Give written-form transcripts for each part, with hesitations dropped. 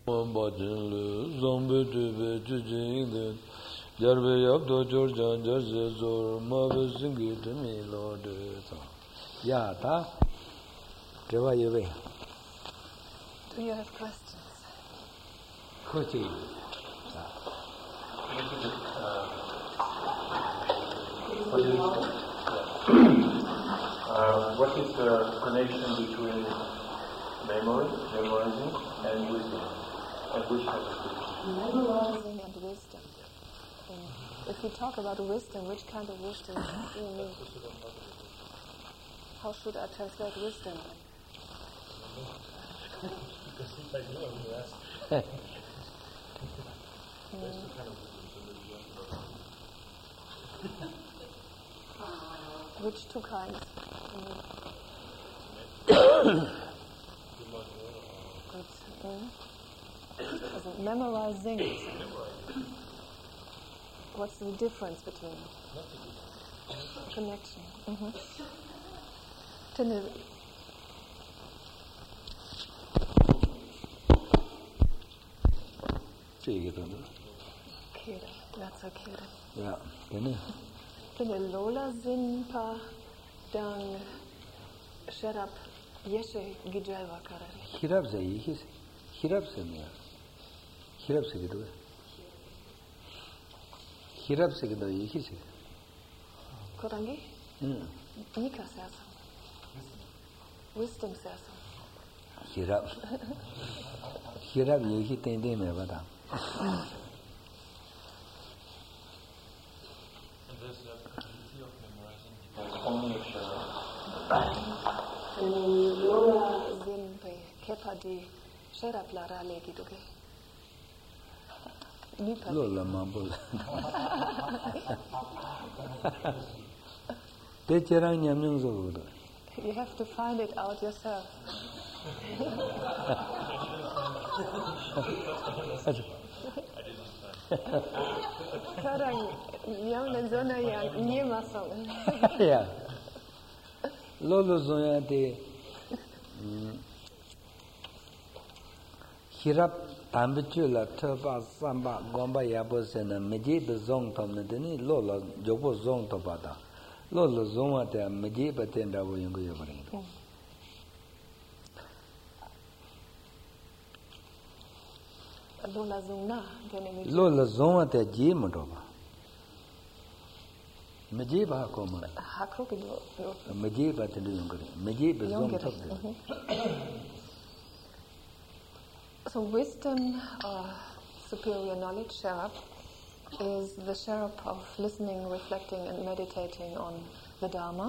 Zombie to be Jarve up to Georgia, Judges or Mother singing to me, Lord. Yata. Do you have questions? Kuti. What is the connection between memorizing and wisdom? And which kind of wisdom? Memorizing and wisdom. If you talk about wisdom, which kind of wisdom do you mean? How should I translate wisdom? Which two kinds? Memorizing. What's the difference between connection? Kira, that's a Kira. Yeah, can you? Lola Zinpa Dang Sherap Yeshe Gijalva Karari. Hirab Zay, Hirab Semia. Hirab Segidu. Hirab Segidu, Yikis. Korangi? Nika says. Wisdom says. Hirab. Hirab Yiki Tende Mevada. Lola Zinpe Kepadi Sherap Lara Legiduke. Lola Mambul. You have to find it out yourself. Yeah. Lolo Zoya de Hirap Tambitula, Turba, Samba, Gomba Yabos, and a Medib Zong Tom Nedini, Lola, Jobo Zong Tobata. Lola Zoma, the Medib attend our Yungu. Lola Zona, Lola Zoma, the Jimodova. Mejiba Koma. Mejiba to Yungri. Mejiba Zong. So wisdom or superior knowledge, Sherap, is the Sherap of listening, reflecting and meditating on the Dharma.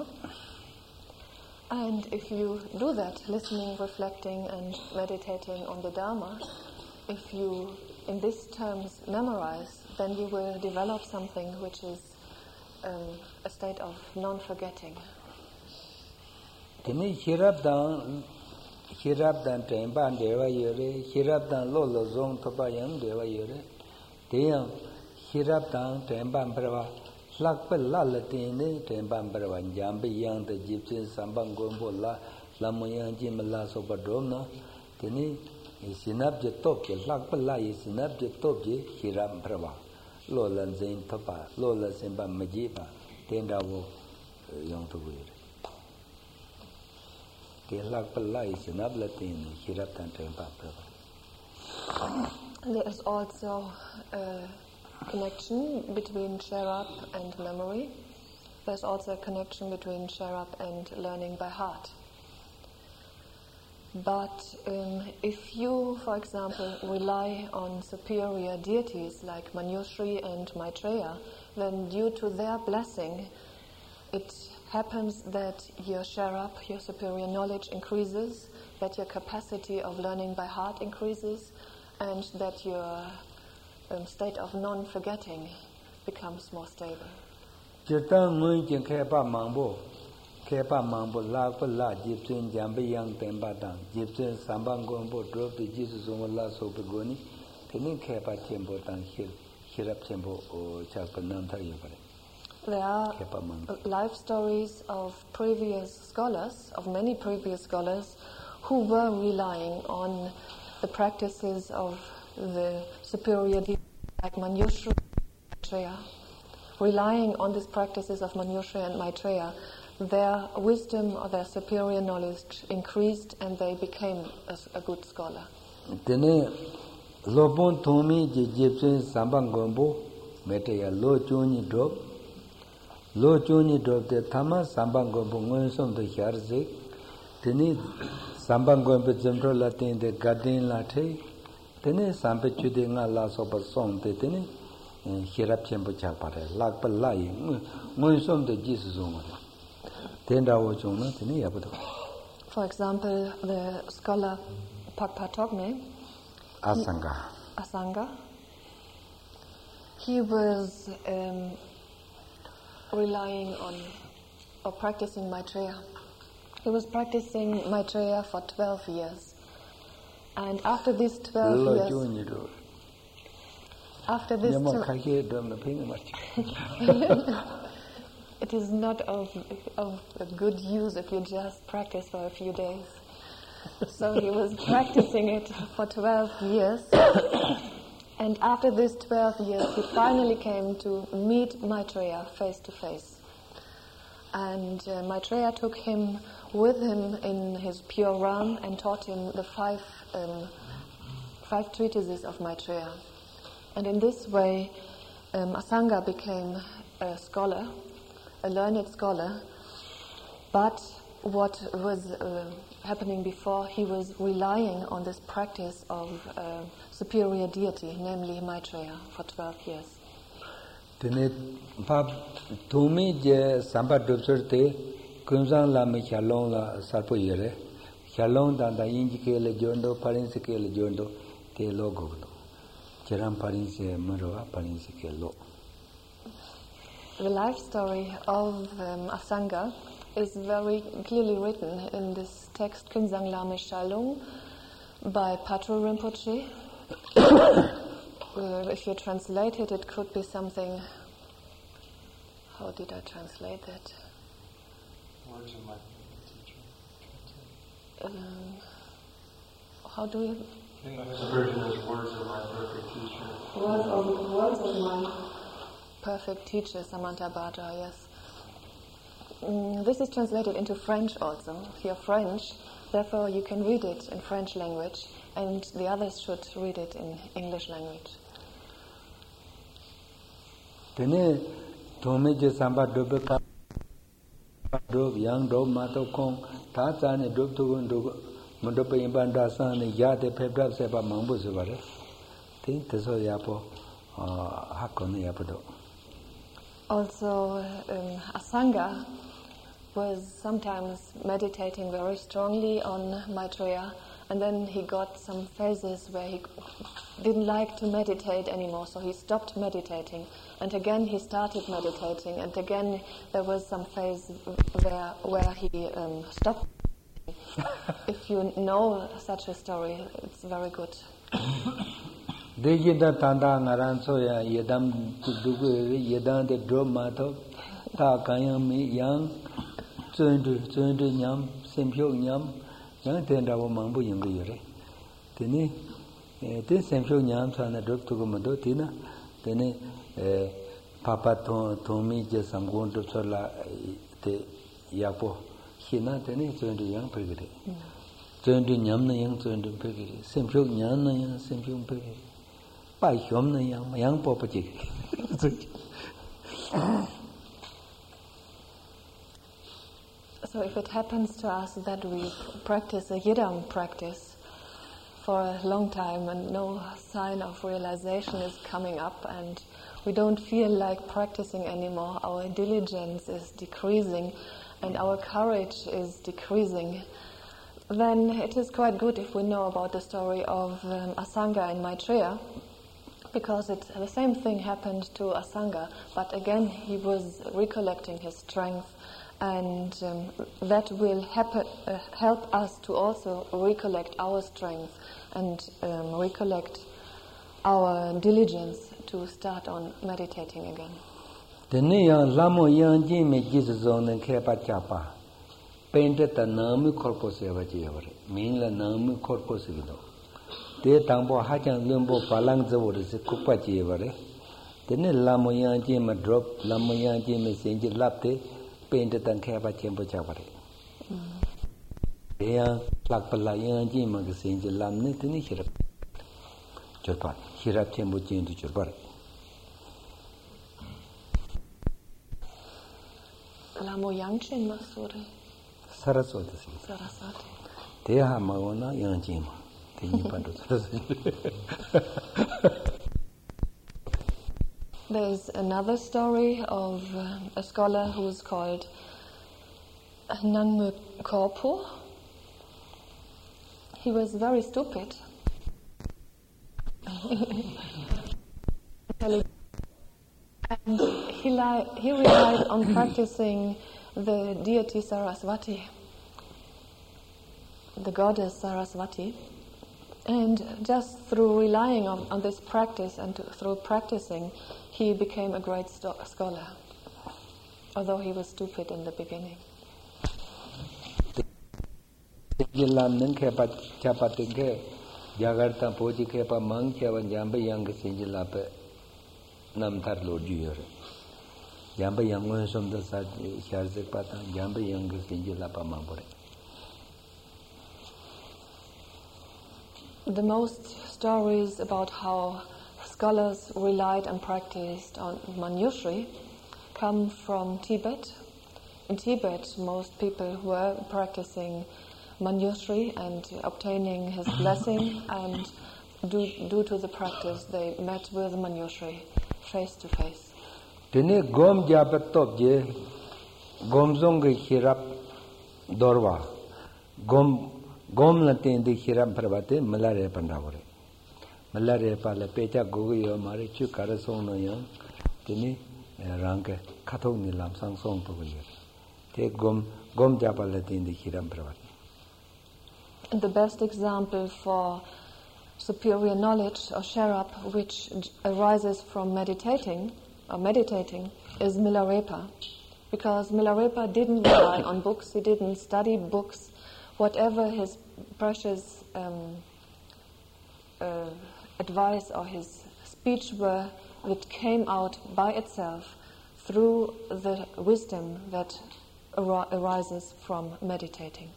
And if you do that, listening, reflecting and meditating on the Dharma, if you, in these terms, memorize, then you will develop something which is a state of non-forgetting. Hirabdan Temban Deva Yure, Hirabdan Lolo Zong Tobayam Deva Yure, Deam Hirabdan Temban Brava, Lakpel Lalatine, Temban Brava, Jambi Yang, the Egyptian Samban Gombola, Lamoyan Jimala Sobadrona, Tini is Sinabje Topje, Lakpela is Sinabje Topje, Hiram Brava, Lola Zain Topa, Lola Simba Majiba, Tendavo Young to wear. There is also a connection between Sherap and memory. There's also a connection between Sherap and learning by heart. But if you, for example, rely on superior deities like Manjushri and Maitreya, then due to their blessing, it happens that your Sherap, your superior knowledge increases, that your capacity of learning by heart increases, and that your state of non-forgetting becomes more stable. Kepa Mambo, La Pala, Gyptian, Jambi Yang Tembatan, Gyptian, Sambangombo, drove the Jesus on La Sopagoni, Tenin Kepa Chembotan Hill, Hirap Chembo, or Chapananta Yabare. There are life stories of previous scholars, of many previous scholars, who were relying on the practices of the superior deities like Manjushri and Maitreya. Relying on these practices of Manjushri and Maitreya, their wisdom or their superior knowledge increased and they became a good scholar. Tene lobon thomi je jepsen sambang gombo Maitreya lo chuni drop de thama sambang gombo ngon som de charze tene sambang gombo jemro la tin de garden la the tene sampe chude nga la so ba song de tene hirap chembo cha pare lak pa la yi ngon som de jisu zong tenda wo chung na tene yabudo. For example, the scholar Pakpa Togme Asanga, he was relying on or practicing Maitreya. He was practicing Maitreya for 12 years. And after these 12 years, it is not of good use if you just practice for a few days. So he was practicing it for 12 years. And after these 12 years, he finally came to meet Maitreya face to face. And Maitreya took him with him in his pure realm and taught him the five treatises of Maitreya. And in this way, Asanga became a scholar, a learned scholar. But what was happening before, he was relying on this practice of superior deity, namely Maitreya, for 12 years. Tene pap tumi je samba dopserte kunzang la me chalong la sarpo yere chalong da inji ke le jondo parin se ke le jondo te logo cheram parin se maro parin se ke lo. The life story of Asanga is very clearly written in this text Kunzang Lame Shalong by Patu Rinpoche. If you translate it, it could be something. How did I translate it? Words of my teacher. How do you? The English version is words of my perfect teacher. Words of my perfect teacher, Samantha Bhatta, yes. This is translated into French also. If you're French, therefore you can read it in French language, and the others should read it in English language. Tene tome je samba dobe ka do yang do ma to kong ta cha ne do to gon do mo do pe ban da san ne ya de phe prap se ba mang bu so ba re tin te so ya po ha kon ne ya po do. Also, Asanga was sometimes meditating very strongly on Maitreya, and then he got some phases where he didn't like to meditate anymore, so he stopped meditating. And again he started meditating, and again there was some phase where he stopped. If you know such a story, it's very good. Dejida tanda ngaran so ya yedam dugu yedam de dro ma to ta kayam mi yang zundu nyam sempyo nyam yang tenda wo mangbu ying ge yore tene te sempyo nyam thana dro to ma do tina tene papa to mi je samgon to chola te yapo hina tene zundu yang pe ge zundu nyam na yang zundu pe ge sempyo nyam na yang sempyo pe ge. So if it happens to us that we practice a Yidam practice for a long time and no sign of realization is coming up and we don't feel like practicing anymore, our diligence is decreasing and our courage is decreasing, then it is quite good if we know about the story of Asanga and Maitreya, because the same thing happened to Asanga, but again he was recollecting his strength, and that will help us to also recollect our strength and recollect our diligence to start on meditating again. Te Tangbo Hachang Lumbo Palang Zawuris, Kupachi Vare. Then Lamoyan Jim a drop, Lamoyan Jim is in the lapte, painted and Kaba Chamber Chavare. They are Lakpalayan Jim magazine, the Lamnit in Hirap. Japan, Hirap Chamber Jim to Japan. Lamoyanchin Masuri. Saraswati. Saraswati. They are Maona Yanjim. There is another story of a scholar who is called Nangme Korpo. He was very stupid. And he relied on practicing the deity Saraswati, the goddess Saraswati. And just through relying on this practice and through practicing, he became a great scholar, although he was stupid in the beginning. The most stories about how scholars relied and practiced on Manjushri come from Tibet. In Tibet, most people were practicing Manjushri and obtaining his blessing, and due to the practice, they met with Manjushri face to face. Tene gom japat topje gomzong hirap dorwa gom latin de hiram prabate malare pandavore malare pala pecha gogo mare chu karasong no yang tene ranke khathong ni lam sang song to ye te gom japa latin de hiram prabate. And the best example for superior knowledge or sharap which arises from meditating is Milarepa, because Milarepa didn't rely on books, he didn't study books. Whatever his precious advice or his speech were, it came out by itself through the wisdom that arises from meditating.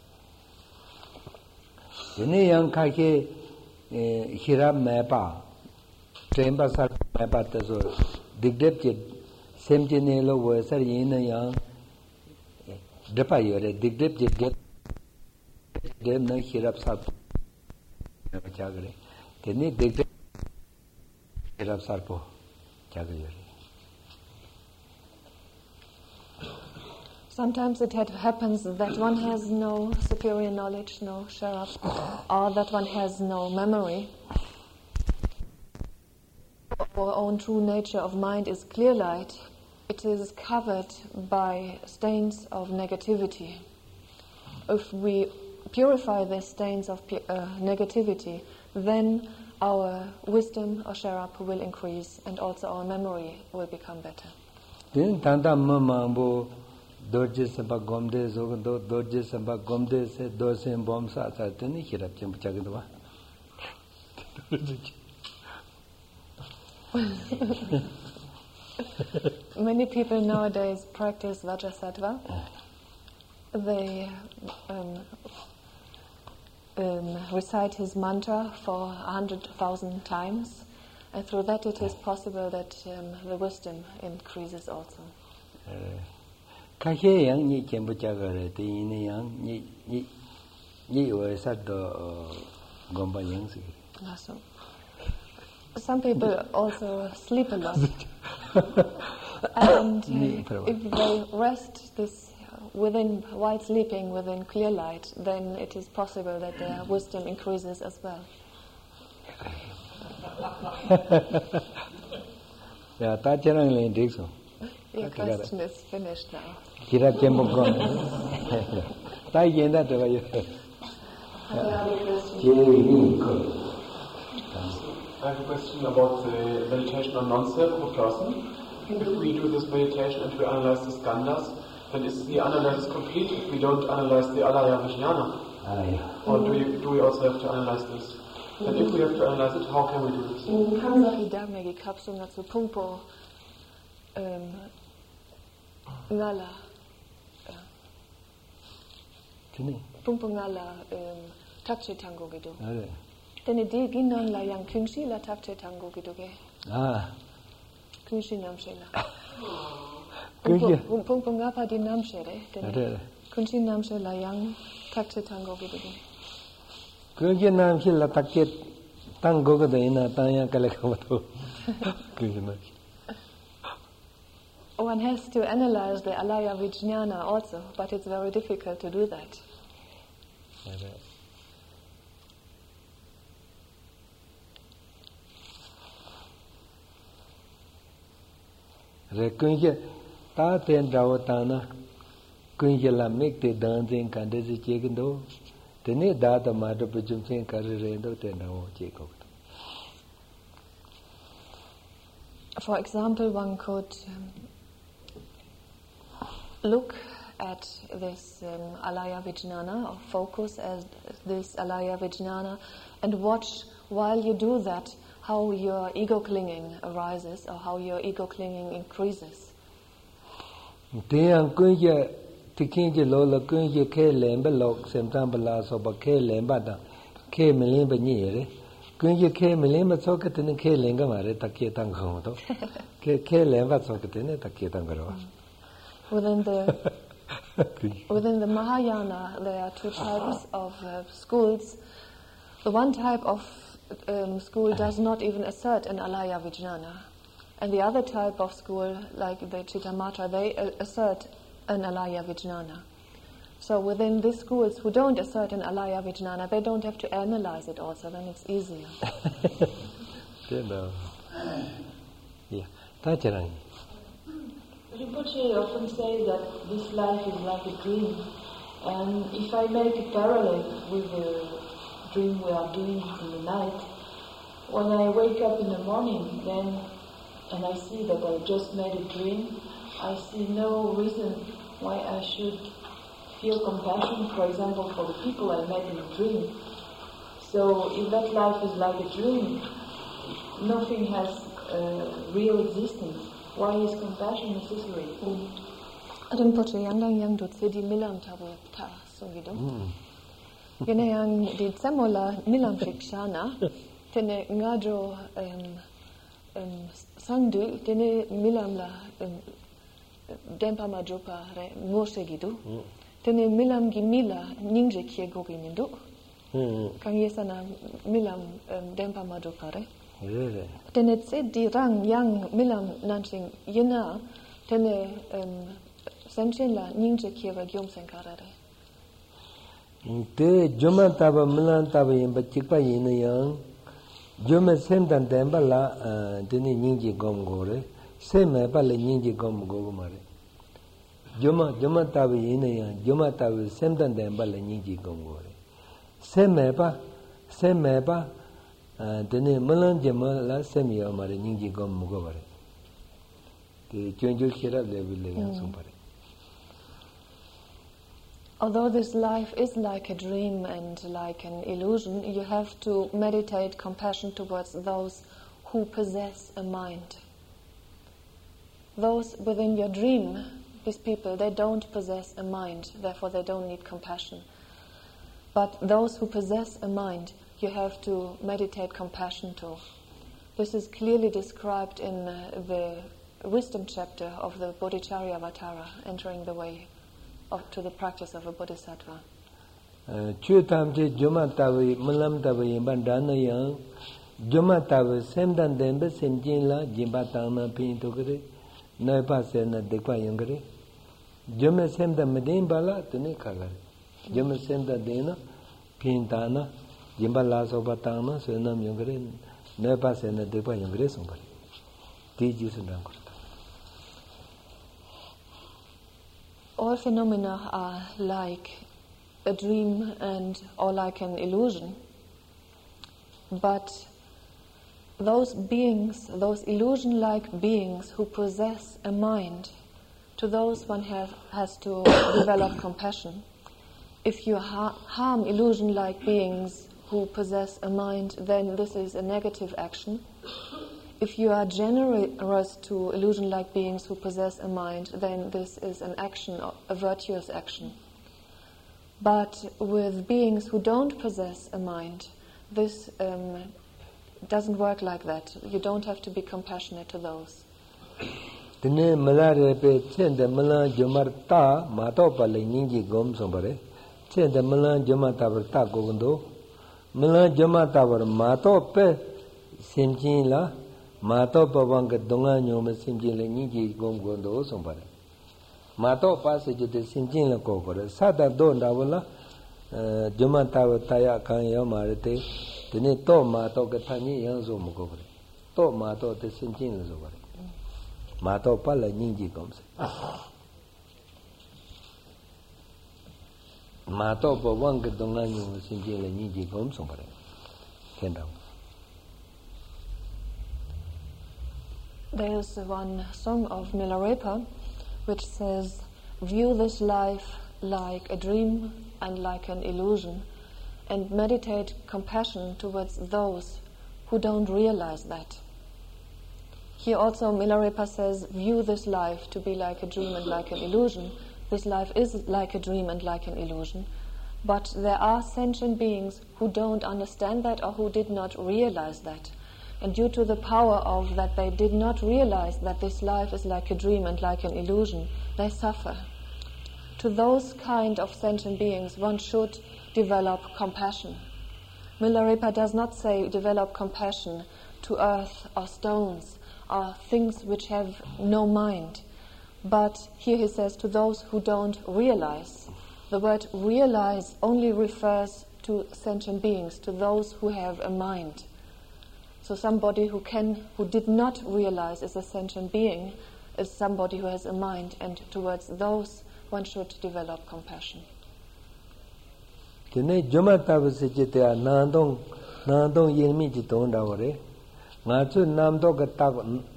Yene yang kake hiram mepa tremba sar mepa taso digdep che semjene lo wo sar yin yang depa yore digdep je dem na hirap sar chagre tene digdep hirap sar po chagre. Sometimes it happens that one has no superior knowledge, no sharap, or that one has no memory. Our own true nature of mind is clear light. It is covered by stains of negativity. If we purify the stains of negativity, then our wisdom or sharap will increase, and also our memory will become better. Dorje samba gomde zogondo dorje samba gomde se dosen bom sa teni hirap chim chagdwa. Many people nowadays practice Vajrasattva. They recite his mantra for 100,000 times, and through that it is possible that the wisdom increases also. Kahe yang ni chembu chagare te ine yang ni o saddo gomba yang si. Some people also sleep a lot, and if they rest this while sleeping within clear light, then it is possible that their wisdom increases as well. Yeah, tacharang le dikso. Your question is finished now. I have a question about the meditation on non-self person. If we do this meditation and we analyze the skandhas, then is the analysis complete if we don't analyze the alaya vijnana? Or do we also have to analyze this? Then if we have to analyze it, how can we do this? Idamegi kapsunga zu pumpo ngala pumpo ngala takche tango gitu. Tene di ginan la yang kunshi la takche tango gitu ke. Kunshi namshela. Pumpo ngapa di namshere. Kunshi namshela yang takche tango gitu ke. Kunshi namshela takche tango gitu ina tanya kalekamato. Kunshi namshela. One has to analyze the alaya vijnana also, but it's very difficult to do that. Rekunje ta ten rawatana kunje la mekte dancing kandesi chekendo tene data mata pujumchen karrendo ten rawo cheko. For example, one could look at this alaya vijnana, or focus as this alaya vijnana, and watch while you do that how your ego clinging arises or how your ego clinging increases. Tiang kunje tikinje lola kunje ke lemba lok semtam bala so ba ke lemba da ke melimba nyere kunje ke melimba so ke tene ke lenga mare takke tang khong to ke lemba so ke tene takke tang garo. Within the Mahayana, there are two types of schools. The one type of school does not even assert an alaya vijnana, and the other type of school, like the Chittamatra, they assert an alaya vijnana. So within these schools who don't assert an alaya vijnana, they don't have to analyze it also, then it's easier. Yeah, Tacharangi. Rinpoche often says that this life is like a dream, and if I make a parallel with the dream we are doing in the night, when I wake up in the morning and I see that I just made a dream, I see no reason why I should feel compassion, for example, for the people I met in the dream. So if that life is like a dream, nothing has real existence. Why is compassion necessary? Rinpoche yandang yang dut sedi milam tabu ta songido. Gene yang di tsemola milam fikshana tene ngadro sangdu tene milam la dempa majopa re mosegidu. Tene milam gi mila ninje kie goginindu. Kang yesana milam dempa majopa re. Tene tse di rang yang milam nanching yena tene semchen la ninje kieva gyom senkarare. Te joma taba milan taba yimba chikpa yina yang joma semdan temba la tene ninje gom gore seme pa le ninje gom go mare. Joma taba yina yang joma taba semdan temba le ninje gom gore. Seme pa tene malan jema la semi amare ningi gom mugo bare te chonjo khira level le sum pare. Although this life is like a dream and like an illusion, you have to meditate compassion towards those who possess a mind. Those within your dream, these people, they don't possess a mind, therefore they don't need compassion. But those who possess a mind, you have to meditate compassion to. This is clearly described in the wisdom chapter of the Bodhicharyavatara, entering the way to the practice of a bodhisattva. Chutamje Jomatavi Mulamtavi Bandana Yang Jomatavi Semdan Dembe Semjinla Jimbatana Pintogre Noipa Sena Dekwa Yungre Jome Semda Medimbala Tunikagare Jome Semda Dena Pintana Jimbala Sobatana Senam Yungre Noipa Sena Dekwa Yungre Sumbari Tiji Sundankurta. All phenomena are like a dream or like an illusion, but those beings, those illusion-like beings who possess a mind, to those one has to develop compassion. If you harm illusion-like beings who possess a mind, then this is a negative action. If you are generous to illusion-like beings who possess a mind, then this is an action, a virtuous action. But with beings who don't possess a mind, this doesn't work like that. You don't have to be compassionate to those. Tene malare pe chende malan jomarta mato pale ninji gom sombare chende malan jomata berta gogondo malan jomata ber mato pe simjin la mato pawang ke donga nyom simjin le ninji gom gondo sombare mato pase jute simjin la ko gore sada do ndawala jomata taya kan yo marete tene to mato ke thani yang so mo gore to mato te simjin la so gore Mato pala ninji gomse. Mato po wang ke donga nyu simje le ninji gom sombare. Kenda. There's one song of Milarepa which says, "View this life like a dream and like an illusion, and meditate compassion towards those who don't realize that." Here also Milarepa says, view this life to be like a dream and like an illusion. This life is like a dream and like an illusion. But there are sentient beings who don't understand that or who did not realize that. And due to the power of that they did not realize that this life is like a dream and like an illusion, they suffer. To those kind of sentient beings one should develop compassion. Milarepa does not say develop compassion to earth or stones, are things which have no mind. But here he says to those who don't realize. The word realize only refers to sentient beings, to those who have a mind. So somebody who did not realize is a sentient being, is somebody who has a mind, and towards those one should develop compassion. Tene jomata vsejete nandong yelmi jiton daware. Ngatu namdo gatak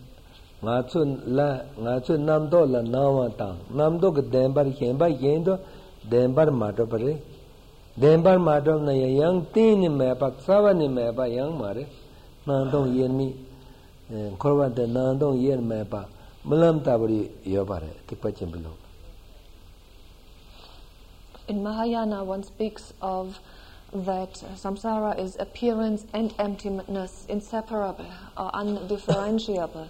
ngatu namdo la nawata namdo gedembar hemba yendo dembar mato pare dembar mato na yang tin me pak savani me ba yang mare nandong yelmi korwa de nandong yen me ba malam tabri yo pare tikpachim below. In Mahayana one speaks of that samsara is appearance and emptiness, inseparable or undifferentiable.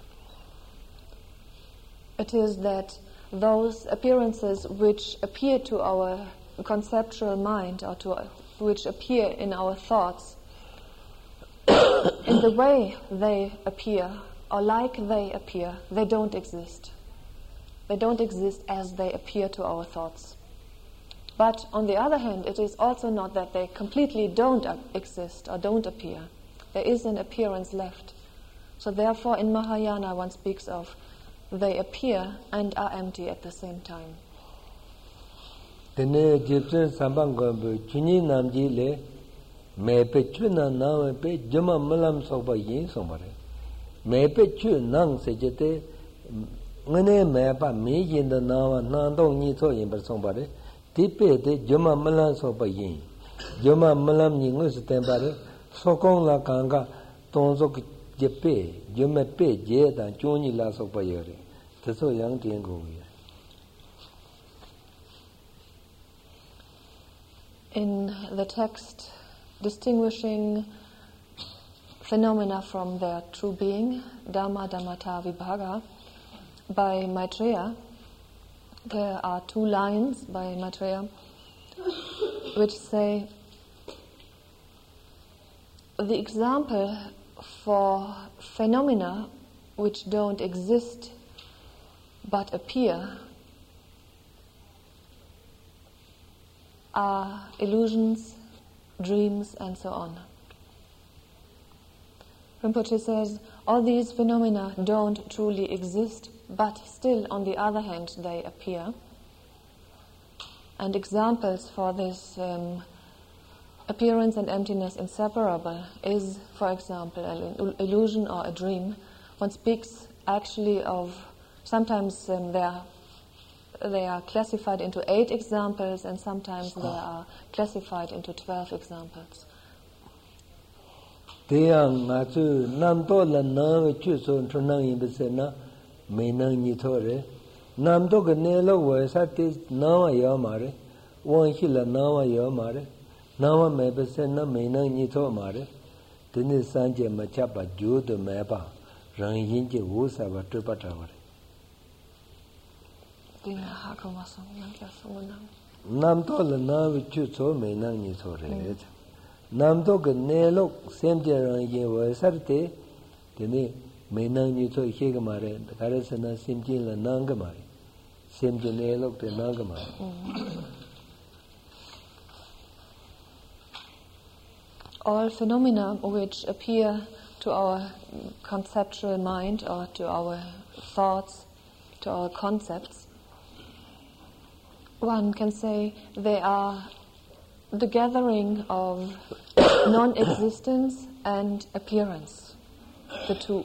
It is that those appearances which appear to our conceptual mind or which appear in our thoughts, in the way they appear or like they appear, they don't exist. They don't exist as they appear to our thoughts. But on the other hand, it is also not that they completely don't exist or don't appear. There is an appearance left. So therefore in Mahayana one speaks of they appear and are empty at the same time. Tene Gypsum Sambangombu Chuni Namji le me pe chuna na pe jama malam soba yin somare. Me pe chu nang se jete ngane me pa me yin da na na dong ni so yin ber sombare. Tipe de joma malam soba yin. Joma malam ni ngus tembare sokong la kanga tonzo jepe jome pe je da chuni la soba yore. Teso yang tien go yore. In the text distinguishing phenomena from their true being, Dhamma Dhammata Vibhaga, by Maitreya, there are two lines by Maitreya which say the example for phenomena which don't exist but appear are illusions, dreams, and so on. Rinpoche says all these phenomena don't truly exist, but still, on the other hand, they appear. And examples for this appearance and emptiness inseparable is, for example, an illusion or a dream. One speaks actually of, sometimes they are classified into 8 examples, and sometimes they are classified into 12 examples. Deyang Natu Namdo la Nam Chuso Tronang Ibisena, Menang Nitore, Namdo Ganelo was at this Nawa Yamare, one Hilla Nawa Yamare, Nawa Mebesena, Menang Nito Mare, Tini Sanje Machapa, Jude Meba, Ranginji Wusava Tripataware. Namdo la Nam Chuso, Menang Nitore. Namdo Ganelo, Semjer was at the Menang Nito Higamare, the Karasana Simjin la Nangamare, Semjanelo de Nangamare. All phenomena which appear to our conceptual mind or to our thoughts, to our concepts, one can say they are the gathering of non-existence and appearance, the two.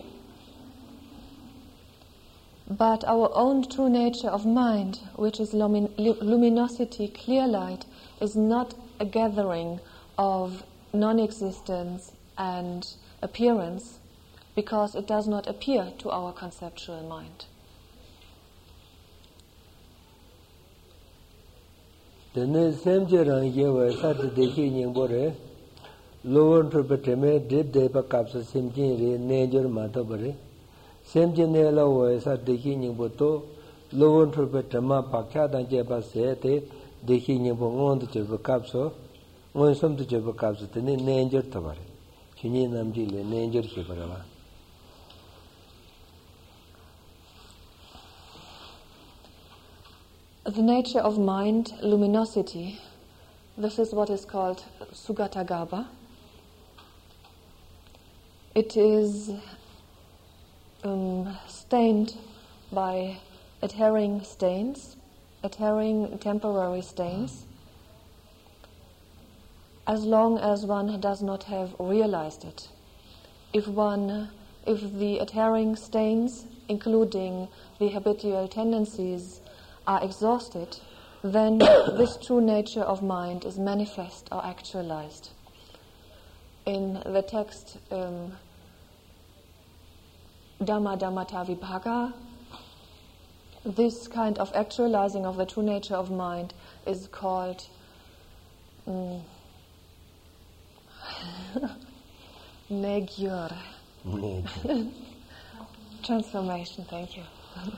But our own true nature of mind, which is luminosity, clear light, is not a gathering of non-existence and appearance because it does not appear to our conceptual mind. The same Jerang was at the King Bore, lower interpretame did de Bacaps, Simjin, Nature Matabare, same Janela was at the King Boto, lower interpretama Pacada Jeba Sete, the King on the Jebacapso, when some to Jebacaps, the Nature Tabare, Chinin Namjil, Nature Hibarava. The nature of mind, luminosity, this is what is called Sugatagaba. It is stained by adhering stains, adhering temporary stains, as long as one does not have realized it. If the adhering stains, including the habitual tendencies, are exhausted, then this true nature of mind is manifest or actualized. In the text Dhamma Dhammata Vibhaga, this kind of actualizing of the true nature of mind is called Nagyur. Transformation, thank you.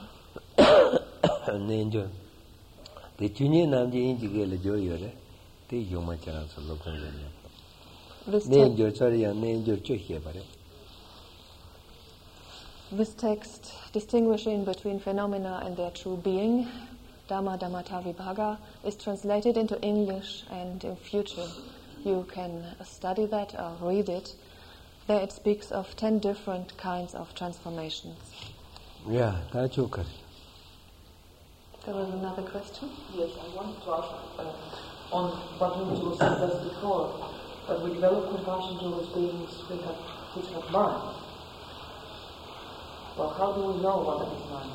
Ninja. The Chuni Namji Injigel Joyore, the Yoma Chance of local. Name your sorry and name your Chuhibare. This text, distinguishing between phenomena and their true being, Dhamma Dhammata Vibhaga, is translated into English, and in future you can study that or read it. There it speaks of 10 different kinds of transformations. Yeah, that's okay. There was another question? Yes, I wanted to ask on what you said just before, that we develop compassion towards beings which have mind. Well, how do we know what is mind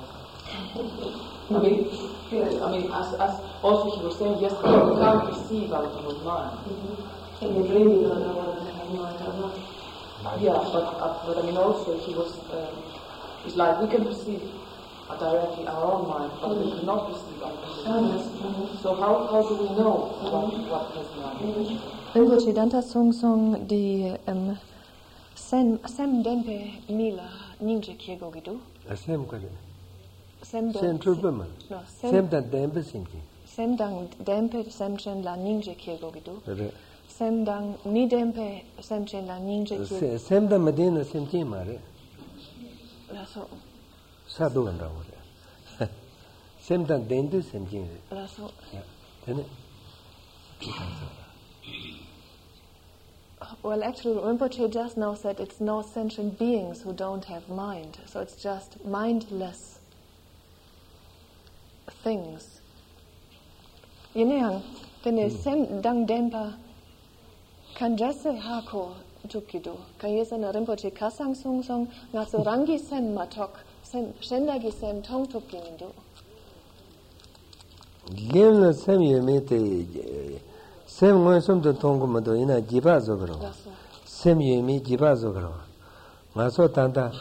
and what not? As also he was saying yesterday, we can't perceive how it was mind. In the dream you don't know whether they have mind or not. Yeah, but I mean also he was, it's like we can perceive directly our own mind, but we cannot perceive our mind. So how do we know what has mind? Rinpoche Danta Song Song di Sem Dempe Mila Ninja Kiego Gidu. Sem Kare. Sem Trubama. No, Sem Dempe Sinki. Sem Dang Dempe Sem Chen La Ninja Kiego Gidu. Sem Dang Ni Dempe Sem Chen La Ninja Kiego. Sem da Medina Sem Timare. Lasso. Sadu and Rawa. Sem da Dende Sem Jin. Lasso. Well, actually, Rinpoche just now said it's no sentient beings who don't have mind. So it's just mindless things. Yinang, tene sem dang dempa kanjase hako jukidu. Kanyesana Rinpoche kasang song song ngaso rangi sem matok sem shendagi sem tong tukinindu. Lim sem yemete. Sem one some the tongue ina jiba zobro. semyemi jibazo karo ngaso tanda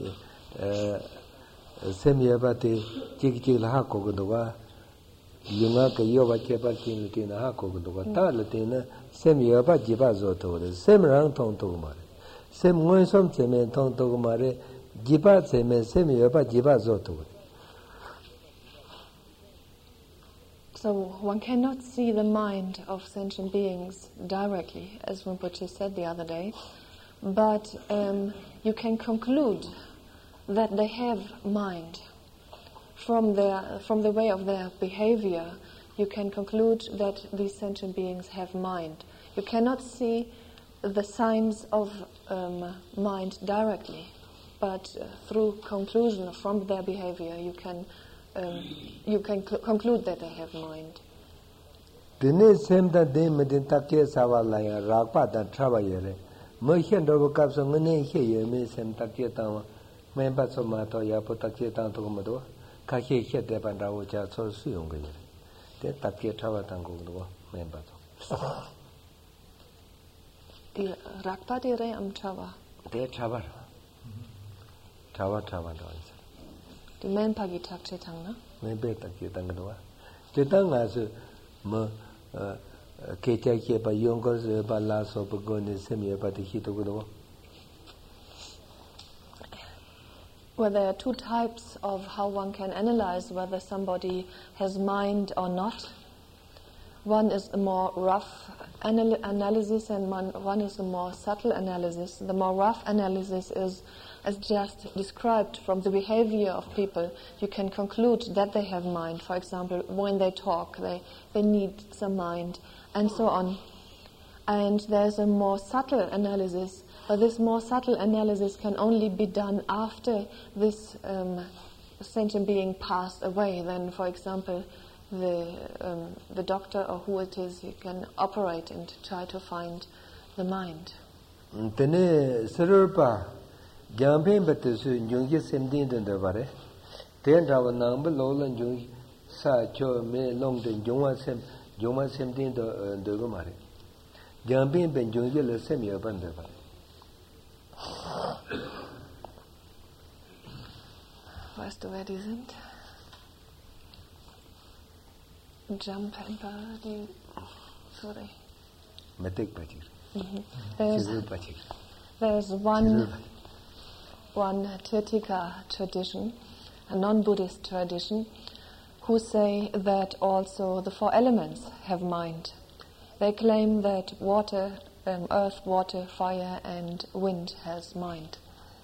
semyabate chik la ko godowa yunga ke yoba cheba kin tina ha ko godowa ta le tina semyaba jibazo to de semrang tong to ma sem ngoi som cheme tong to ma re jiba cheme semyaba jibazo to. So one cannot see the mind of sentient beings directly, as Rinpoche said the other day, but you can conclude that they have mind. From the way of their behavior, you can conclude that these sentient beings have mind. You cannot see the signs of mind directly, but through conclusion from their behavior, you can conclude that they have mind. Dene semda de medin takye sawala ya rakpa da traba yere mo hyen do ka so ngene hye ye me sem takye ta me ba so ma to ya po takye ta to mo do ka hye hye de ban da wo cha so su yong ge de takye traba tang go do me ba to Die rakpa di re am traba. De traba do Die menpa gi tak che tang na. me be takye tang do che tang ga so mo ke cha ke ba yong ko se ba la so ba go ne sem ye ba de hi to go do. Well, there are two types of how one can analyze whether somebody has mind or not. One is a more rough analysis and one is a more subtle analysis. The more rough analysis is, as just described, from the behavior of people, you can conclude that they have mind. For example, when they talk, they need some mind, and so on. And there's a more subtle analysis, but this more subtle analysis can only be done after this sentient being passed away. Then, for example, the doctor or who it is, he can operate and try to find the mind. Tene serpa jambe bete su nyungye semdin de bare ten rawa nang ba lo lan jung sa cho me long de jungwa semdin de go mare jambe ben jungye le sem ya ban de bare. Weißt du, wer die sind? Jump and sorry. Metek pachir. There's one Tirtika tradition, a non-Buddhist tradition, who say that also the four elements have mind. They claim that water, earth, water, fire and wind has mind.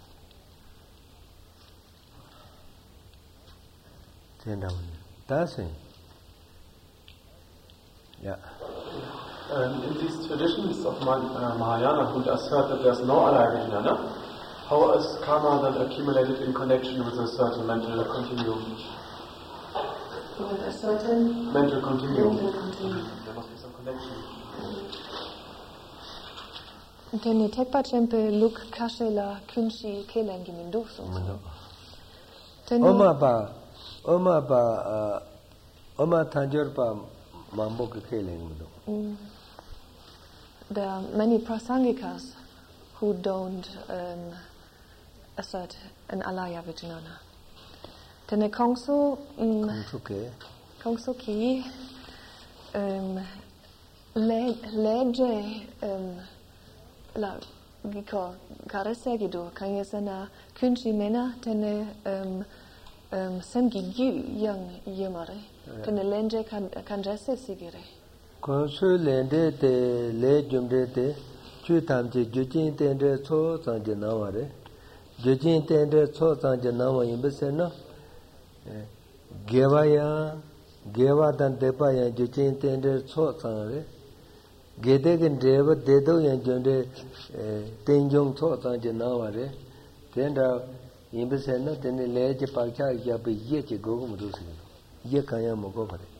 That's it. Yeah. In these traditions of Mahayana Buddha assert that there's no Alaya Vijnana. How is karma then accumulated in connection with a certain mental continuum? With a certain mental continuum. There must be some connection. Tene tekpa chempe luk kashela kunshi kelengi minduso. Oma tanjor pa mambo ke kelengi mindu. There are many prasangikas who don't assert an alaya vijnana. Tene kongso ki leje la giko karesegido kanyesana kunchi mena tene semgi yang yemare tene lenje kanjese sigire. Konsu lende te le jumde te chu tamje jujin tende cho sanje naware jujin tende cho sanje nawa yimbese no gewa dan depa ya jujin tende cho sanje gede gen deva dedo yan jumde tenjong cho sanje naware tenda yimbese no tene le je pakcha ya be ye che go mu do se ye kanya mo go pare.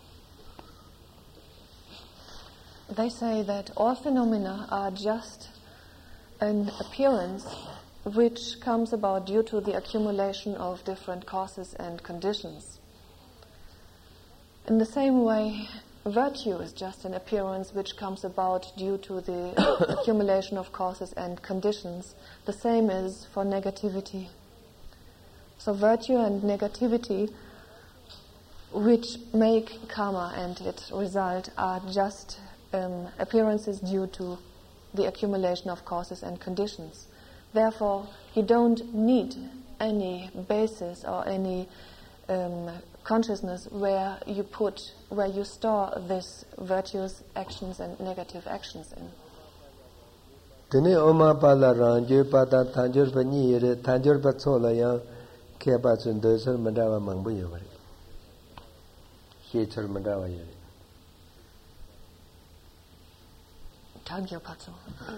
They say that all phenomena are just an appearance which comes about due to the accumulation of different causes and conditions. In the same way, virtue is just an appearance which comes about due to the accumulation of causes and conditions. The same is for negativity. So virtue and negativity, which make karma and its result, are just appearances due to the accumulation of causes and conditions. Therefore, you don't need any basis or any consciousness where you store these virtuous actions and negative actions in. Tene oma pala ranjur pata tanjur pani yere tanjur patsola yang kepa sundosar mandawa mangbu yore. Hiechar mandawa yore. Tanjur patso.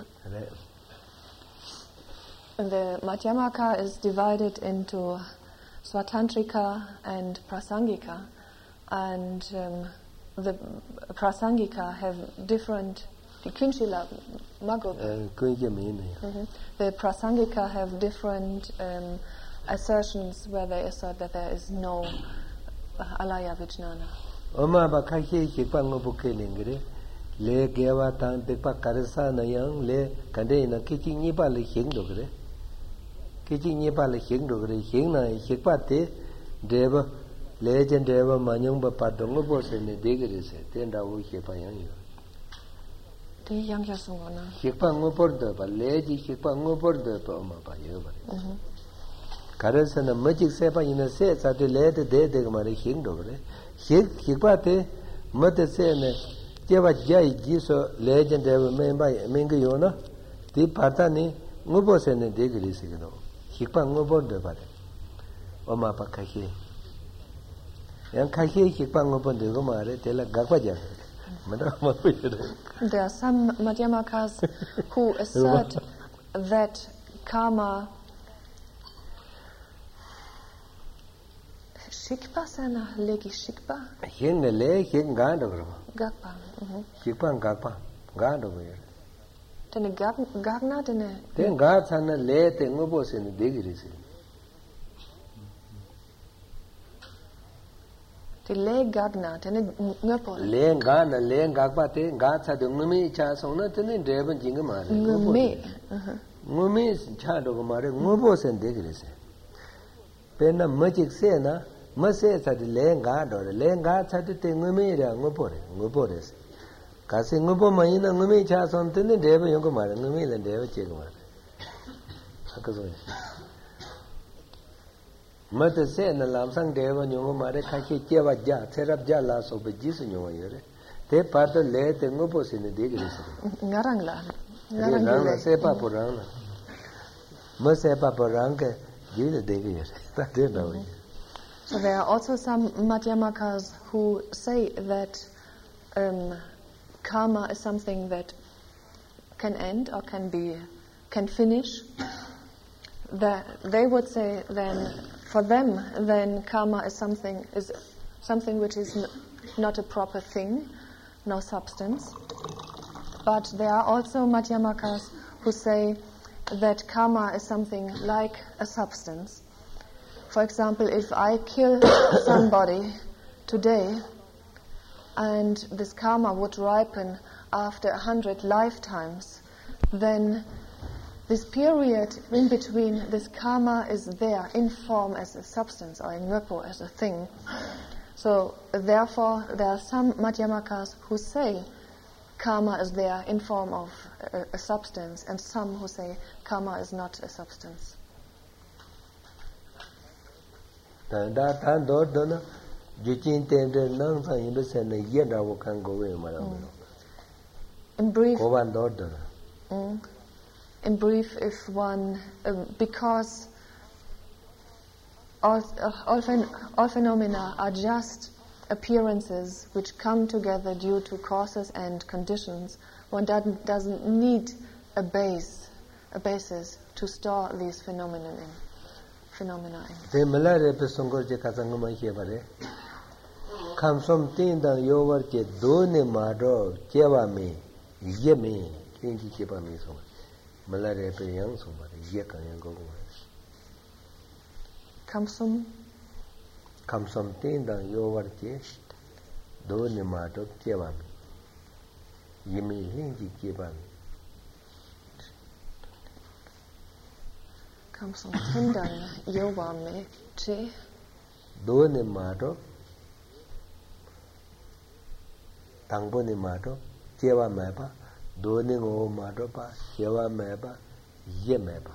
The Madhyamaka is divided into Svatantrika and Prasangika, and the Prasangika have different Kinchila Magop. The Prasangika have different assertions where they assert that there is no alaya vijnana. Oma bakhahi hipango bukelingre le gewa tan pepa karasa na yang le kande na kichi nipa le hingdogre. Kichi nipa le hingdogre hingna hikpate deva legend deva manyong ba padongo bose ne degre se tenda u hipa yang yo. Di yang ya sungona. Hipa ngoporda ba leji hipa ngoporda ba oma ba yo ba. Karasa na magic sepa ina se sa de le de mare hingdogre. Hikpate mate se ne Jeva Jai Jiso legend ever member Mingayona, the Patani, Mubos and the degrees, Hipa Mubon de Bade, Omapa Kahi. Young Kahi, Hipa Mubon de Romare, Tela Gakwaja. There are some Madhyamakas who assert that karma. Shikpa sana legi shikpa? Hing the leg, hing gandogro. Gakpa. Shikpan gakpa, gandogro. Then gagna, then gods and a late and mobos in the degrees. The leg gagna, then a nurple. Laying gana, laying gakpa, then gods had the mummy chas on it and Draven Jingamar. Mummy is child of Mare, mobos and degrees. Penna magic sena. Must say that the laying guard or the laying guard had to take Mumira, Mupores. Casting Mupomina, Mumi chas on Tiny Deva Yongomar, Mumil and Deva Chigmar. Mother say and the Lamsang Deva Yongomare Kaki Java Ja, Serap Jalas of the Jisun Yoyere. They part the late and Mupos in the degrees. Narangla. Narangla, Sepa Purana. Must say Paparanka, give the degrees. That did know. So there are also some Madhyamakas who say that karma is something that can end or can finish. That they would say then, for them, then karma is something which is not a proper thing, no substance. But there are also Madhyamakas who say that karma is something like a substance. For example, if I kill somebody today and this karma would ripen after 100 lifetimes, then this period in between, this karma is there in form as a substance or in repo as a thing. So therefore, there are some Madhyamakas who say karma is there in form of a substance, and some who say karma is not a substance. In brief, if one, because all phenomena are just appearances which come together due to causes and conditions, one doesn't need a basis to store these phenomena in. The Malare Pesongor Kasangama here. Come some thing that you work at Done Mado, Jevami, Yemi, Kinky Kipami so. Malare Pe young somebody, Yakan and go. Come something that you work Doni mato Kevan Yimi Lingi Kevan comes from Tendang Yovame Che. Doni mato Tangboni mato Kevan Mapa Doni Ngo mato pa Kevan Mapa Yemapa.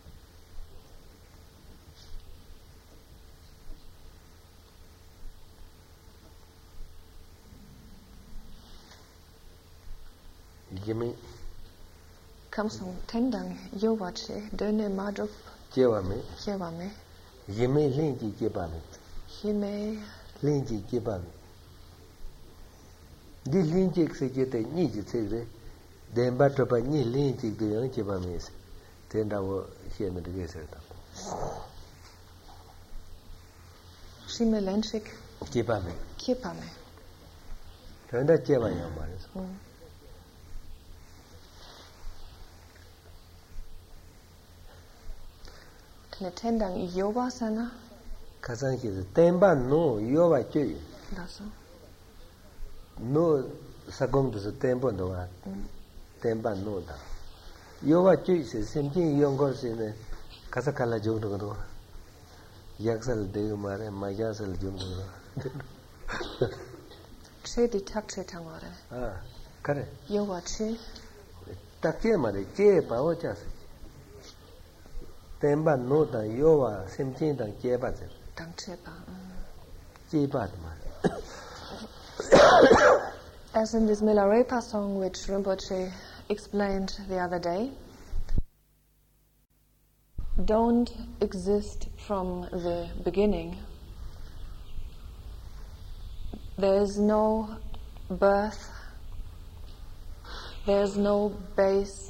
Yimi comes from Tendang Yovache, Döne Madrup Jevame, Yimi Lingi Gibami, Hime Lingi Gibami. The Lingi executed Niji Tigre, then Batopa Ni Lingi the young Gibamis, Tenda were here in the desert. Shime Lenchik Gibami, Kipame. Tenda Jevaya Maris. Tendang Yoba Sana. Kasanki, Temba no, Yoba Chui. That's all. No Sagom to the temple, no, Temba no. Yoba Chui says, Simkin Yongos in the Kasakala Junto, Yaxel de Mare, Mayasel Junto. Che di Tache Tangore. Ah, correct. Yoba Che. Takema de Che Paochas. Temba no, the Yoba, Simkin and Jebat. Tang Chepa. Jebat. As in this Milarepa song which Rinpoche explained the other day, don't exist from the beginning. There is no birth, there is no base.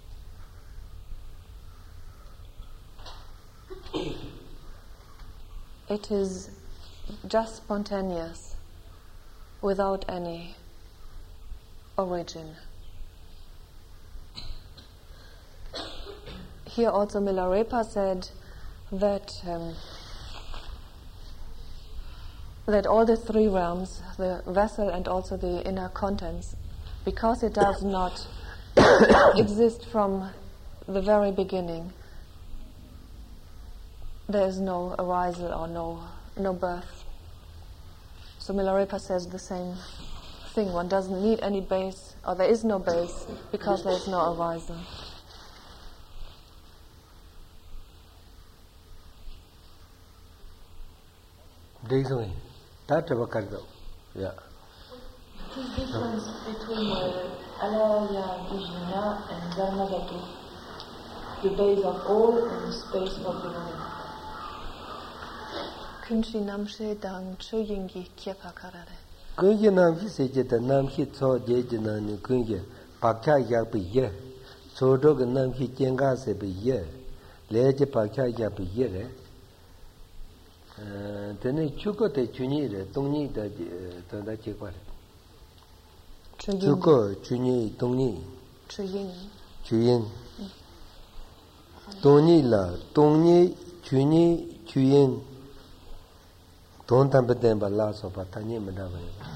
It is just spontaneous, without any origin. Here also Milarepa said that that all the three realms, the vessel and also the inner contents, because it does not exist from the very beginning, there is no arisal or no birth. So Milarepa says the same thing. One doesn't need any base, or there is no base, because there is no arisal. Deisme, that's a Bacardo. Yeah. What is the difference between Alaya Vijnana and Dharmadhatu, the base of all and the space of belonging? Kunchi namshe dang chuyingi kyepa karare. Kunji Namshi said the Namshi saw Jajana Kunji, Paka Yapi ye, so dog Namshi Jenga sebi ye, Leje Paka Yapi ye. Then Chuko te Chuni, Tony the Chikwa. Chuko, Chuni, Tony, Chuyin. Tony la, Tony, Chuni, Chuyin. Don't temper them but last of Patani Madame.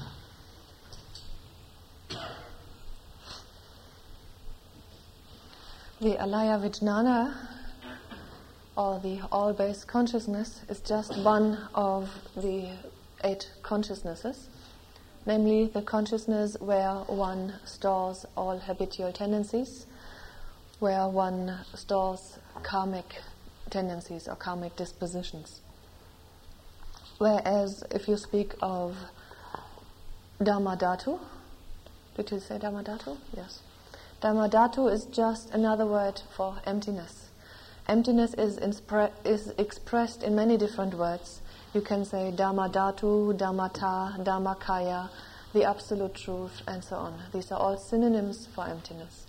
The Alaya Vijnana, or the all-base consciousness, is just one of the 8 consciousnesses, namely the consciousness where one stores all habitual tendencies, where one stores karmic tendencies or karmic dispositions. Whereas if you speak of Dharmadhatu, did you say Dharmadhatu? Yes. Dharmadhatu is just another word for emptiness. Emptiness is expressed in many different words. You can say Dharmadhatu, Dharmata, Dharmakaya, the absolute truth, and so on. These are all synonyms for emptiness.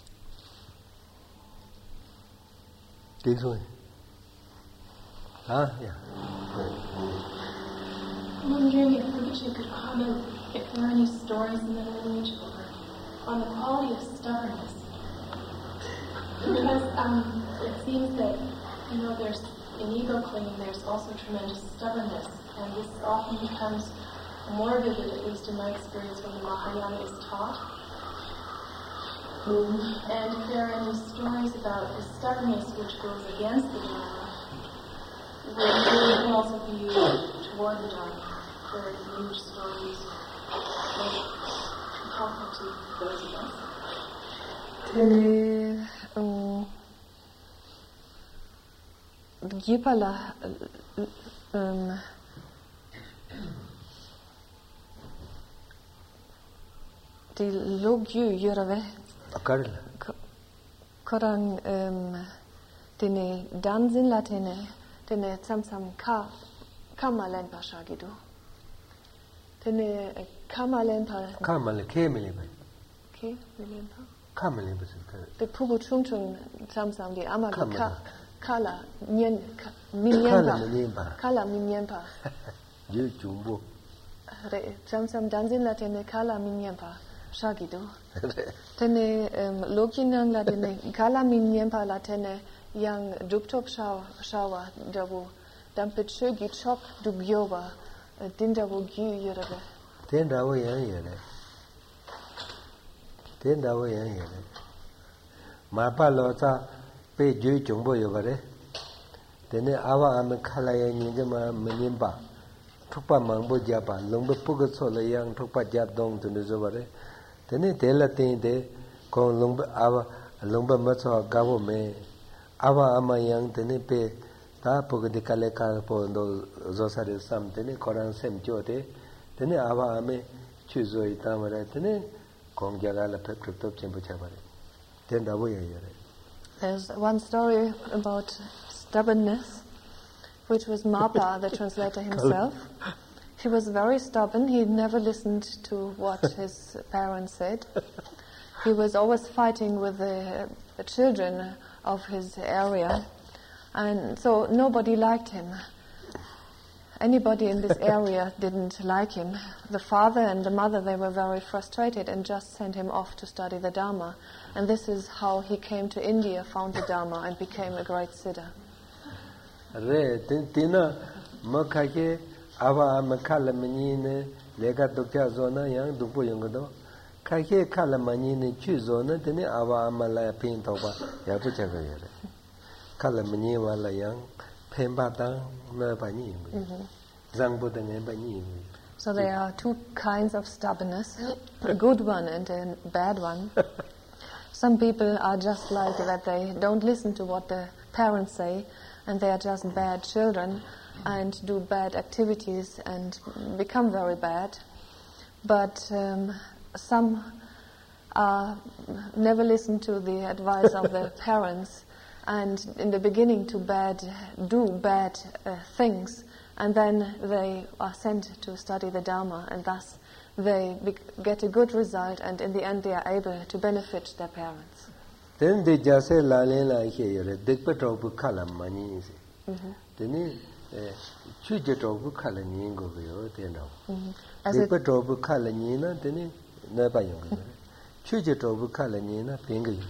This way. Yeah. I'm wondering if Rinpoche could comment if there are any stories in the lineage on the quality of stubbornness. Because it seems that, there's in ego clinging, there's also tremendous stubbornness, and this often becomes more vivid, at least in my experience, when the Mahayana is taught. And if there are any stories about the stubbornness which goes against the Dharma, which can also be used toward the Dharma. There are huge stories that helpful to those of us. Jipala die logju jurave korang tene danzin latene tene samsam kamalen pashagido tene kamalen kemele the pubu chung samsam di amaga kala minyenpa yu jumbo re samsam danzin latene kala minyenpa shagido tene lokinang latene kala minyenpa latene yang duptop shawa dabu dampet shogi chok dubyoba dindabu gyu yerabe tendawo yan yere mapa loza pe ju jumbo yobare tene awa ame khala ya nyinge ma menimba thukpa mangbo jaba longbe pugo sola yang thukpa jab dong tunu zobare tene tela tende ko longbe maso gabo me awa ama yang tene pe ta pugo de kale ka po ndo zosare sam tene koran sem jote tene awa ame chuzo itamare tene kong jagala pe kriptop chempo chabare tenda wo yere. There's one story about stubbornness, which was Mapa, the translator himself. He was very stubborn. He never listened to what his parents said. He was always fighting with the children of his area, and so nobody liked him. Anybody in this area didn't like him. The father and the mother, they were very frustrated and just sent him off to study the Dharma. And this is how he came to India, found the Dharma, and became a great siddha. Tina makake awa makala manine lega dokya zona yang dupo yongdo kake kala manine chu zona tene awa amala pin toba ya pu chaga yere kala mani wala yang pemba tang na bani zangbo de bani. So there are two kinds of stubbornness, a good one and a bad one. Some people are just like that, they don't listen to what the parents say, and they are just bad children and do bad activities and become very bad. But some never listen to the advice of the parents, and in the beginning do bad things, and then they are sent to study the Dharma, and thus they get a good result, and in the end they are able to benefit their parents. Then they just say la here, they put up color money. Then choose to color ningo, they put up color nina, then never young. Choose to color nina, pingle.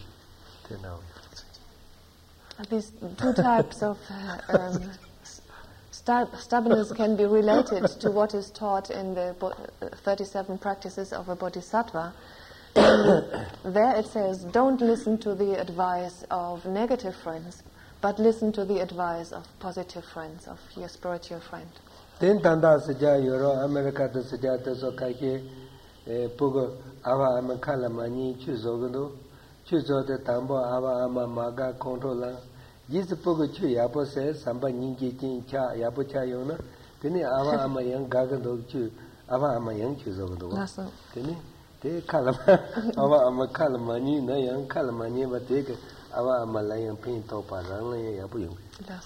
These two types of stubbornness can be related to what is taught in the 37 practices of a bodhisattva. There it says, don't listen to the advice of negative friends, but listen to the advice of positive friends, of your spiritual friend. Then tanda saja yoro America to saja to so kake pugo awa amakala mani chuzo the tambo awa ama maga controla. This pugo chu yapo says samba ninji chin cha yapo cha yona. Then awa ama yang gagan dog chu awa ama yang chuzo do. Then they kalama awa ama kalamani na yang kalamani but take awa ama layang pain topa rang yapo yung.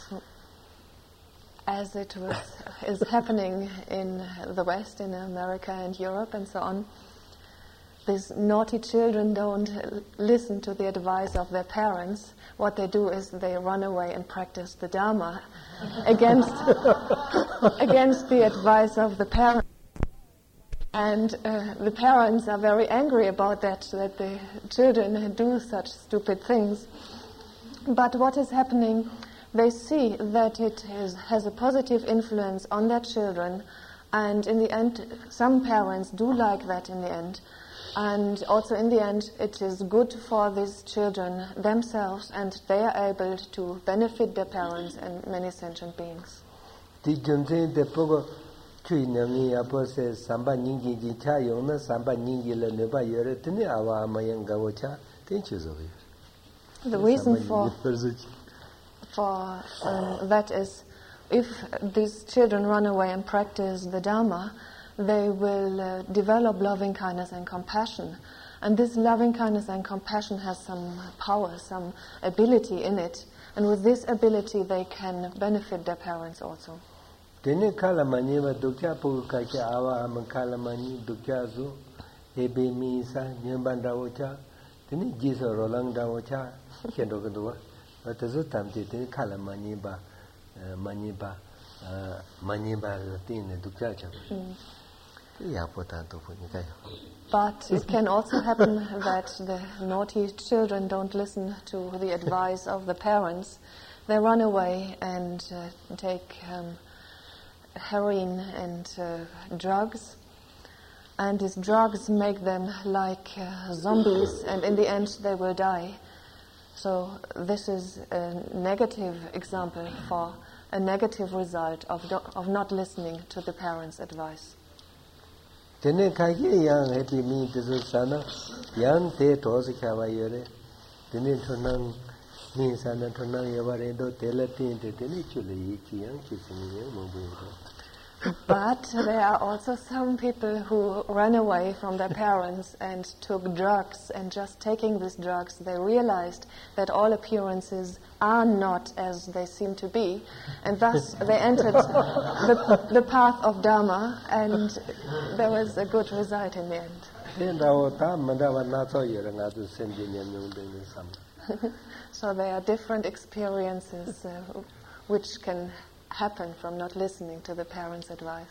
As it is happening in the West, in America and Europe and so on, these naughty children don't listen to the advice of their parents. What they do is they run away and practice the Dharma against the advice of the parents. And the parents are very angry about that the children do such stupid things. But what is happening, they see that it has a positive influence on their children, And in the end, some parents do like that in the end. And also in the end, it is good for these children themselves, and they are able to benefit their parents and many sentient beings. The reason for that is, if these children run away and practice the Dharma, they will develop loving kindness and compassion. And this loving kindness and compassion has some power, some ability in it. And with this ability, they can benefit their parents also. But it can also happen that the naughty children don't listen to the advice of the parents. They run away and take heroin and drugs. And these drugs make them like zombies, and in the end they will die. So this is a negative example for a negative result of not listening to the parents' advice. But there are also some people who ran away from their parents and took drugs, and just taking these drugs they realized that all appearances are not as they seem to be, and thus they entered the path of Dharma, and there was a good result in the end. So there are different experiences which can happen from not listening to the parents' advice.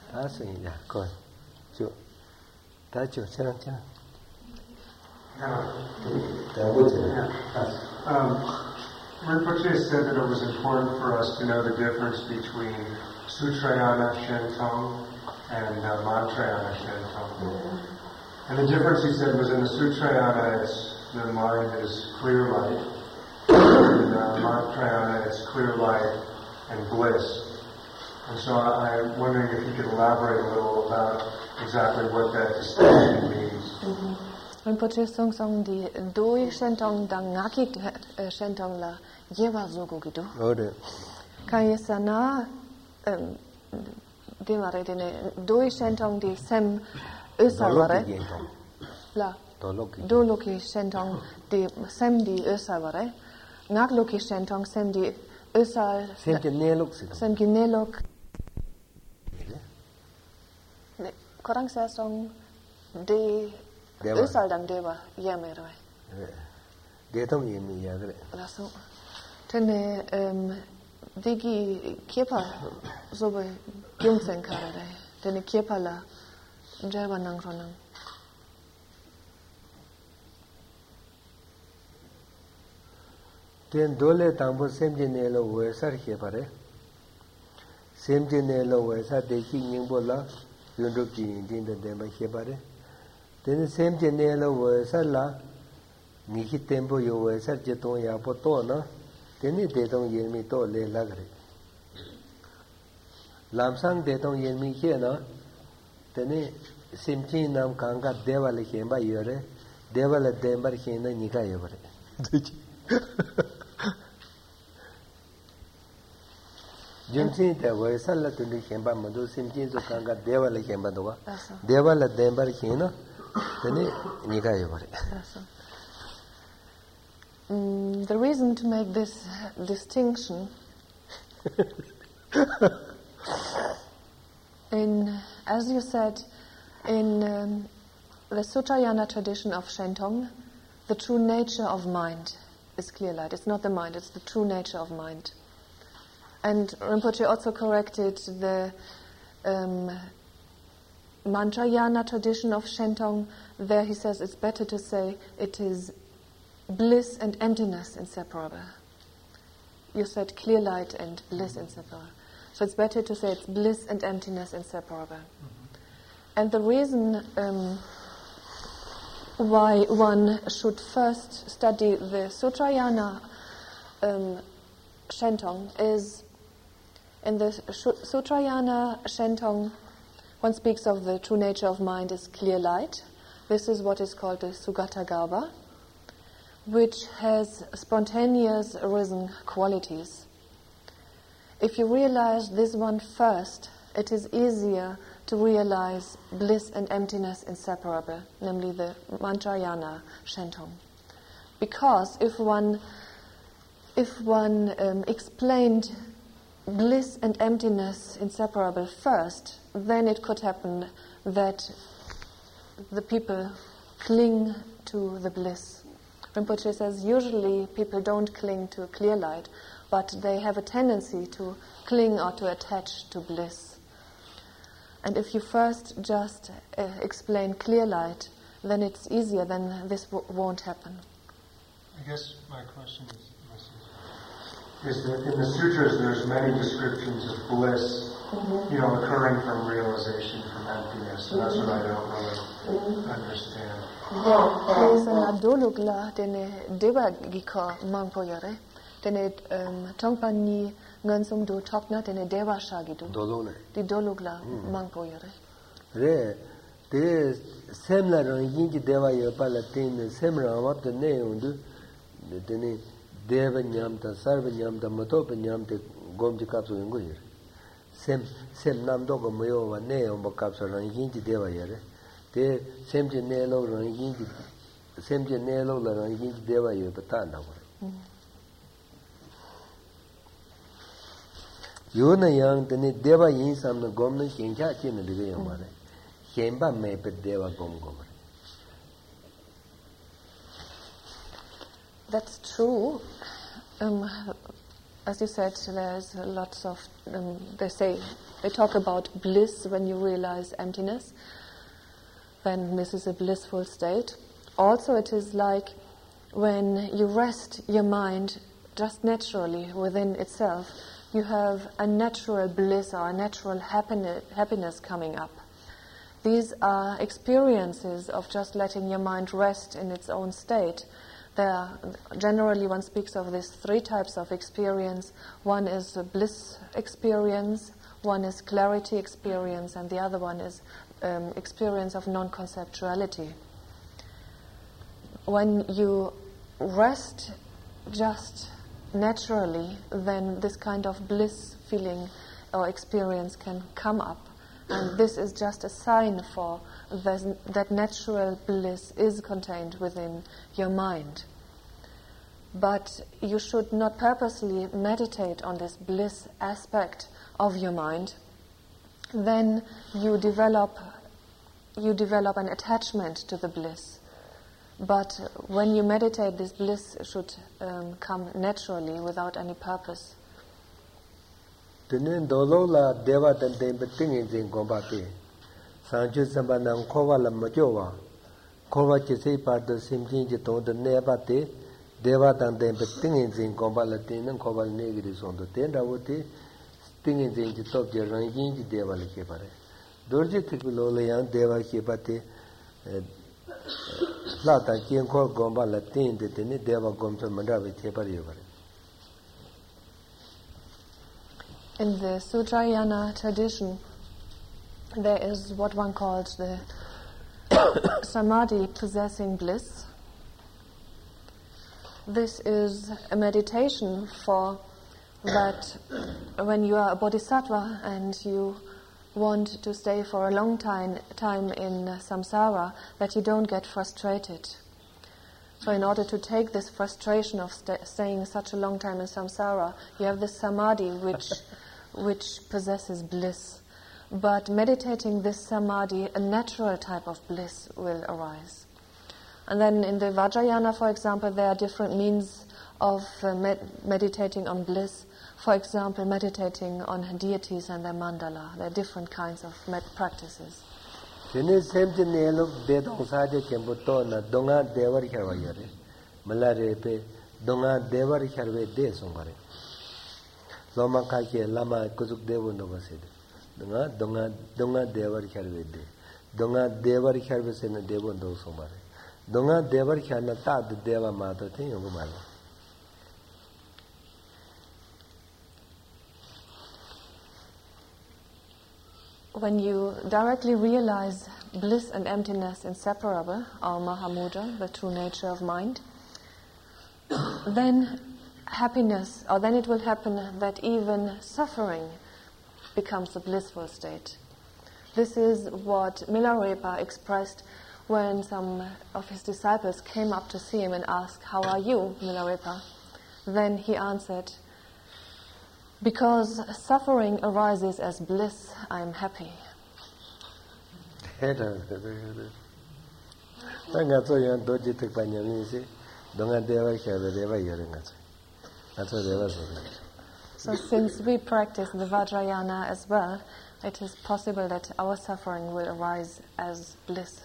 Rinpoche said that it was important for us to know the difference between Sutrayana Shentong and Mantrayana Shentong. And the difference, he said, was in the Sutrayana, the mind is clear light. In Mantrayana, it's clear light and bliss. And so I'm wondering if you could elaborate a little about exactly what that distinction means. Rinpoche song song di doi shentong dang ngaki shentong la yewa zogo gitu. Kaya sana di mare dine doi shentong di sem usavare la do loki shentong di sem di usavare ngak loki shentong sem di usal sem ginelok korang sa song di usal dang dewa yameroi Detom yemi yagre. Lasso. Tene digi kepa sobe gyungsen karare. Tene kepa la jawa nang ronang. Ten dole tambo semjine lo wesar kepare. Semjine lo wesar deki nyingbola yunduki indinda dema kepare. Ten semjine lo wesar la Niki tempo yo wesar jetong ya po to na teni detong yemi to le lagre lamsang detong yemi khe na teni simchi nam kanga deva le khemba yore deva le dembar khena nika yore jimchi de wesar la tuni khemba madu simchi zo kanga deva le khemba do deva le dembar khena teni nika yore The reason to make this distinction as you said, in the Sutrayana tradition of Shentong, the true nature of mind is clear light. It's not the mind, it's the true nature of mind. And Rinpoche also corrected the Mantrayana tradition of Shentong. There he says it's better to say it is bliss and emptiness inseparable. You said clear light and bliss inseparable. So it's better to say it's bliss and emptiness inseparable. And the reason why one should first study the Sutrayana Shentong is, in the Sutrayana Shentong, one speaks of the true nature of mind as clear light. This is what is called the Sugata Garbha, which has spontaneous arisen qualities. If you realize this one first, it is easier to realize bliss and emptiness inseparable, namely the Mantrayana Shentong. Because if one explained bliss and emptiness inseparable first, then it could happen that the people cling to the bliss. Rinpoche says usually people don't cling to clear light, but they have a tendency to cling or to attach to bliss. And if you first just explain clear light, then it's easier, then this won't happen. I guess my question is that in the sutras there's many descriptions of bliss, occurring from realization, from emptiness, and that's what I don't really understand. Tene tongpani ngansum do tokna tene deva shagidu dolone di dolugla mangpo yare re de semla ron yinji deva yo pala tin semra wat ne undu tene deva nyamta sarva nyamta matop nyamte gomji kapso ngo yare sem nam do go moyo wa ne ombo kapso ron yinji deva yare de semje ne lo ron yinji semje ne lo la ron yinji deva yo pata na ko Yona yang tene deva yin samna gomna shencha chena diga yamare. Shenpa mepe deva gomare. That's true. As you said, there's lots of, they talk about bliss when you realize emptiness. Then this is a blissful state. Also it is like when you rest your mind just naturally within itself, you have a natural bliss or a natural happiness coming up. These are experiences of just letting your mind rest in its own state. Generally one speaks of these three types of experience. One is a bliss experience, one is clarity experience, and the other one is experience of non-conceptuality. When you rest just naturally, then this kind of bliss feeling or experience can come up. And this is just a sign for that natural bliss is contained within your mind. But you should not purposely meditate on this bliss aspect of your mind. Then you develop an attachment to the bliss. But when you meditate, this bliss should come naturally, without any purpose. Tenen dolo la deva tante betingin zin gombate. Sanju sambanang kova la majowa. Kova chise pardo simjin jiton de nebate. Deva tante betingin zin gombala tenen kova negri sondo. Tenda wote tingin zin jitop jaran yin deva le kepare. Dorje tiklo le yang deva kepate. Lata kien ko gomba la tin de tene deva gomso mandabe tepari yobare. In the Sutrayana tradition, there is what one calls the samadhi possessing bliss. This is a meditation for that when you are a bodhisattva and you want to stay for a long time in samsara, that you don't get frustrated. So in order to take this frustration of staying such a long time in samsara, you have this samadhi which possesses bliss. But meditating this samadhi, a natural type of bliss will arise. And then in the Vajrayana, for example, there are different means of meditating on bliss. For example, meditating on deities and their mandala. There are different kinds of practices. Loma Kake Lama Kuzuk Devo Novasid. Donga Devar Kervede. Donga Devar Kervis in the Devo do Somare. Donga Devar Kanata the Deva Mato Tingamala. When you directly realize bliss and emptiness inseparable, or Mahamudra, the true nature of mind, then happiness, or then it will happen that even suffering becomes a blissful state. This is what Milarepa expressed when some of his disciples came up to see him and asked, "How are you, Milarepa?" Then he answered, "Because suffering arises as bliss, I am happy." So since we practice the Vajrayana as well, it is possible that our suffering will arise as bliss.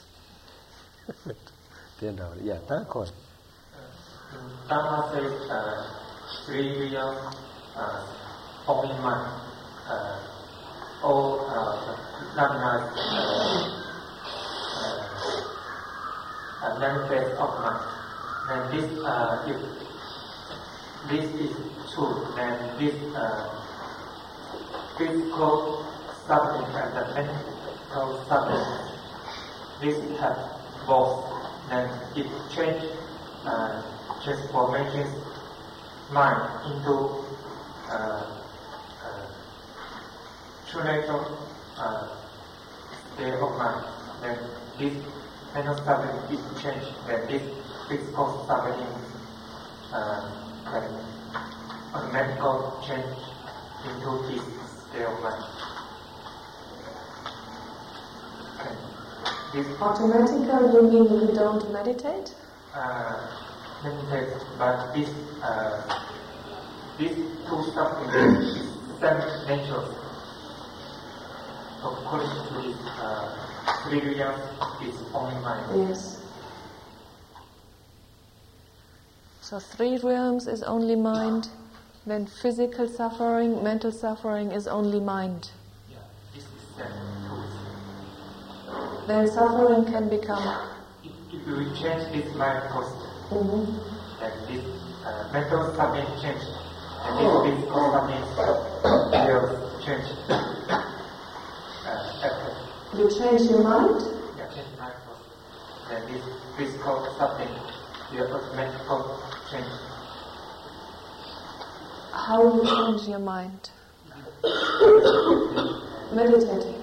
Yeah, thank God. Dharma says 3 real only mind. All Dharma manifest of mind. And this, if this is true, then this physical suffering and the mental suffering, this have both. Then it transformations mind into true natural state of mind. Then this mental suffering is changed. Then this physical suffering can automatically change into this state of mind. Automatically, you mean we don't meditate? Meditate, but this two suffering is same nature. According to this, 3 realms is only mind. Yes. So 3 realms is only mind, then physical suffering, mental suffering is only mind. Yeah, this is the Then suffering can become... If we change this mind first, then this mental suffering change, and this physical suffering will change. You change your mind? Yeah, change mind first. Then this physical suffering will automatically change. How will you change your mind? Meditating.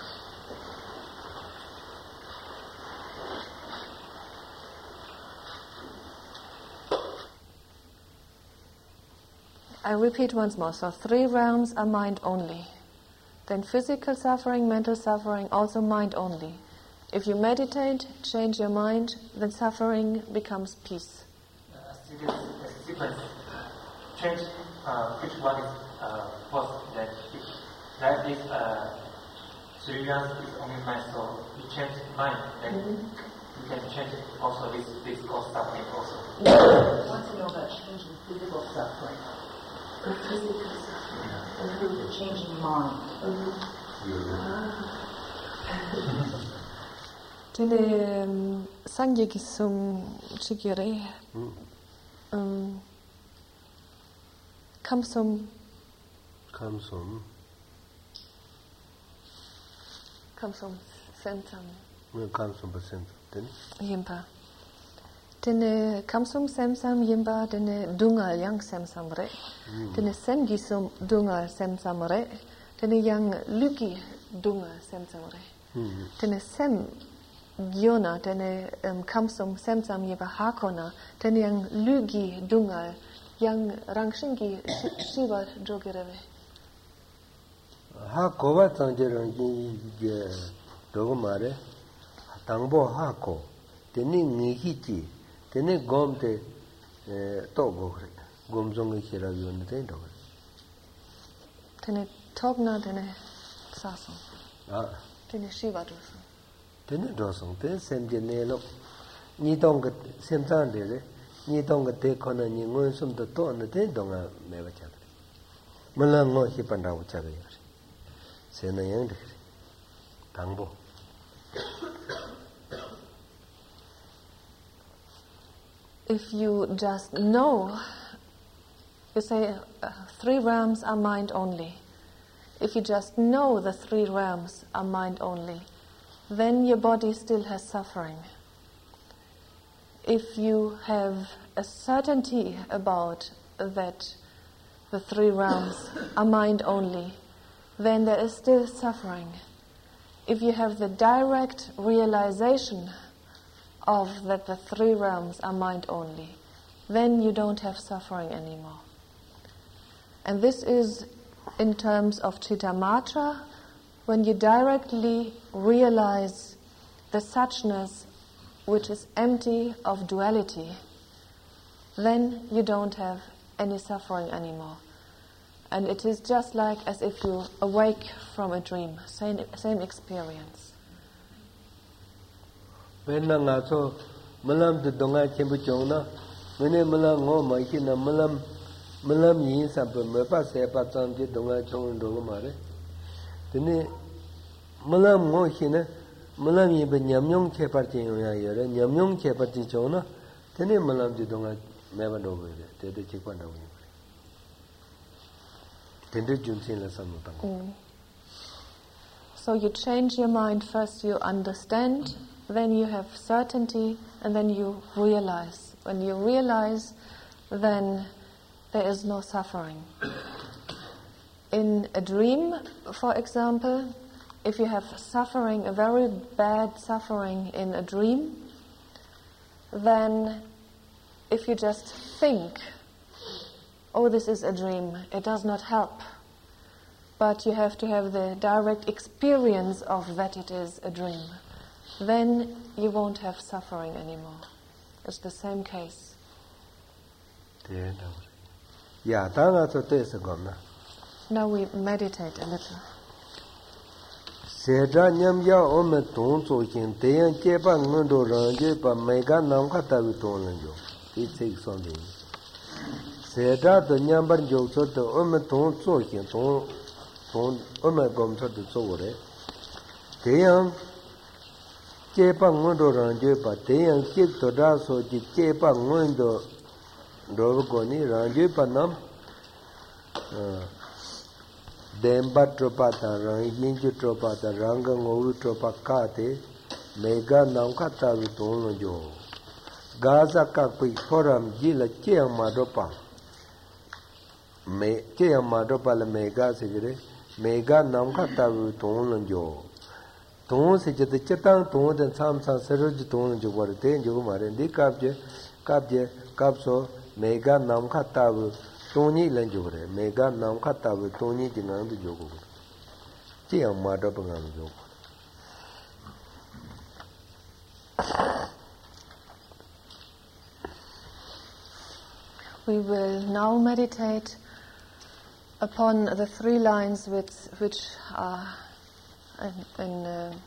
I repeat once more. So 3 realms are mind only. Then physical suffering, mental suffering, also mind only. If you meditate, change your mind, then suffering becomes peace. Sequence. Change which one is first. That is 3 realms is only mind. So you change mind, then you can change also this physical suffering also. I want to know about changing physical suffering. Physical suffering. Changing mind. Tene sangye kisum chikire. Kamsum sensam. Kamsum percent. Yimpa. Tene kamsum semsam yimba tene dungal yang semsam re. Tene sengisum dungal semsam re. Tene yang lugi dungal semsam re. Tene sem gyona tene kamsum semsam yimba hakona. Tene yang lugi dungal yang rangshingi shiva jogireve. Ha kova tangjerang ki dogmare tangbo ha ko. Tene ngihi tene gomte togo gomzong khira yone te do tene togna tene sasong tene shiva dosong te semje ne lo ni dong ge semsan de le ni dong ge te khona ni ngon sum to ne te dong me ba cha Malango Hipanda Chagayari. Senayang Tangbo. If you just know, you say 3 realms are mind only. If you just know the 3 realms are mind only, then your body still has suffering. If you have a certainty about that the 3 realms are mind only, then there is still suffering. If you have the direct realization of that the 3 realms are mind only, then you don't have suffering anymore. And this is in terms of Chittamatra, when you directly realize the suchness which is empty of duality, then you don't have any suffering anymore. And it is just like as if you awake from a dream, same experience. When I saw Malam the Donga Chimbuchona, when I Malam go my kina Malam yin sample Mapa Sepa Sanji Donga Chong Dogomare. Then Malam go hina, Malam Yibin Yamyong Cheparti Yare, Yamyong Cheparti Chona, then Malam the Donga never over there, the Chikwanda. So you change your mind. First you understand, then you have certainty, and then you realize. When you realize, then there is no suffering. In a dream, for example, if you have suffering, a very bad suffering in a dream, then if you just think, oh, this is a dream, it does not help. But you have to have the direct experience of that it is a dream. Then you won't have suffering anymore. It's the same case. Now we meditate a little. Seda the number Joso the Ometon Sokin, Omegom to the Sore. Deyan Kepa Mundo Ranjupa, Deyan Kip to Daso, the Kepa Mundo Dovogoni, Ranjupa Nam Demba Tropata, Ranginju Tropata, Rangang Tropacate, Mega Namkata with Onojo. Gaza Kakui Forum Gila Kia Madopa. Me Kia Madopa la Mega Sigre, Mega Namkata with Onojo. Ton said the Chetan Ton and Samsa Serge Ton Jogor Tenjo Marendi Capje, Capso, Mega Namkata with Tony Lanjore, Mega Namkata with Tony Jinan the Jogo. Kia Madopa Jogo. We will now meditate upon the 3 lines which are in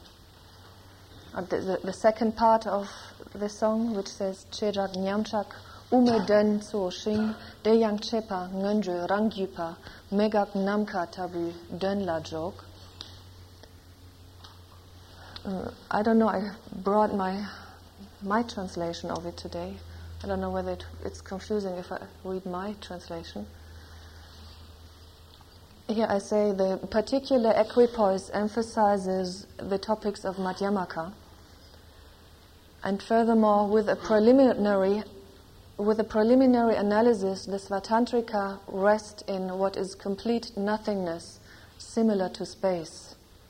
the second part of the song, which says Chejak Nyamchak Ume Den So Shing De Yang Chepa Ngunju Rangyupa Megak Namka Tabu Den La Jok. I don't know, I brought my translation of it today. I don't know whether it's confusing if I read my translation. Here I say the particular equipoise emphasizes the topics of Madhyamaka, and furthermore, with a preliminary analysis, the Svatantrika rest in what is complete nothingness, similar to space.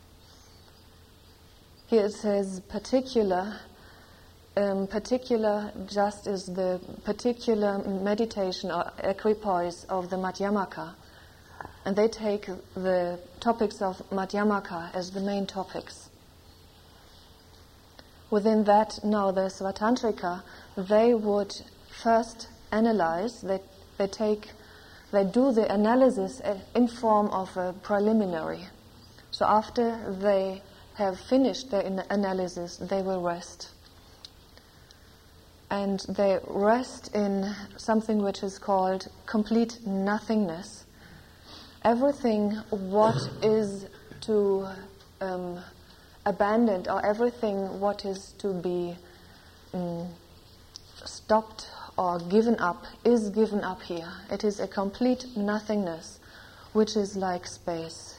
Here it says particular just is the particular meditation or equipoise of the Madhyamaka. And they take the topics of Madhyamaka as the main topics. Within that, now the Svatantrika, they would first analyze, they do the analysis in form of a preliminary. So after they have finished their analysis, they will rest. And they rest in something which is called complete nothingness. everything what is to abandoned, or everything what is to be stopped or given up is given up here. It is a complete nothingness, which is like space.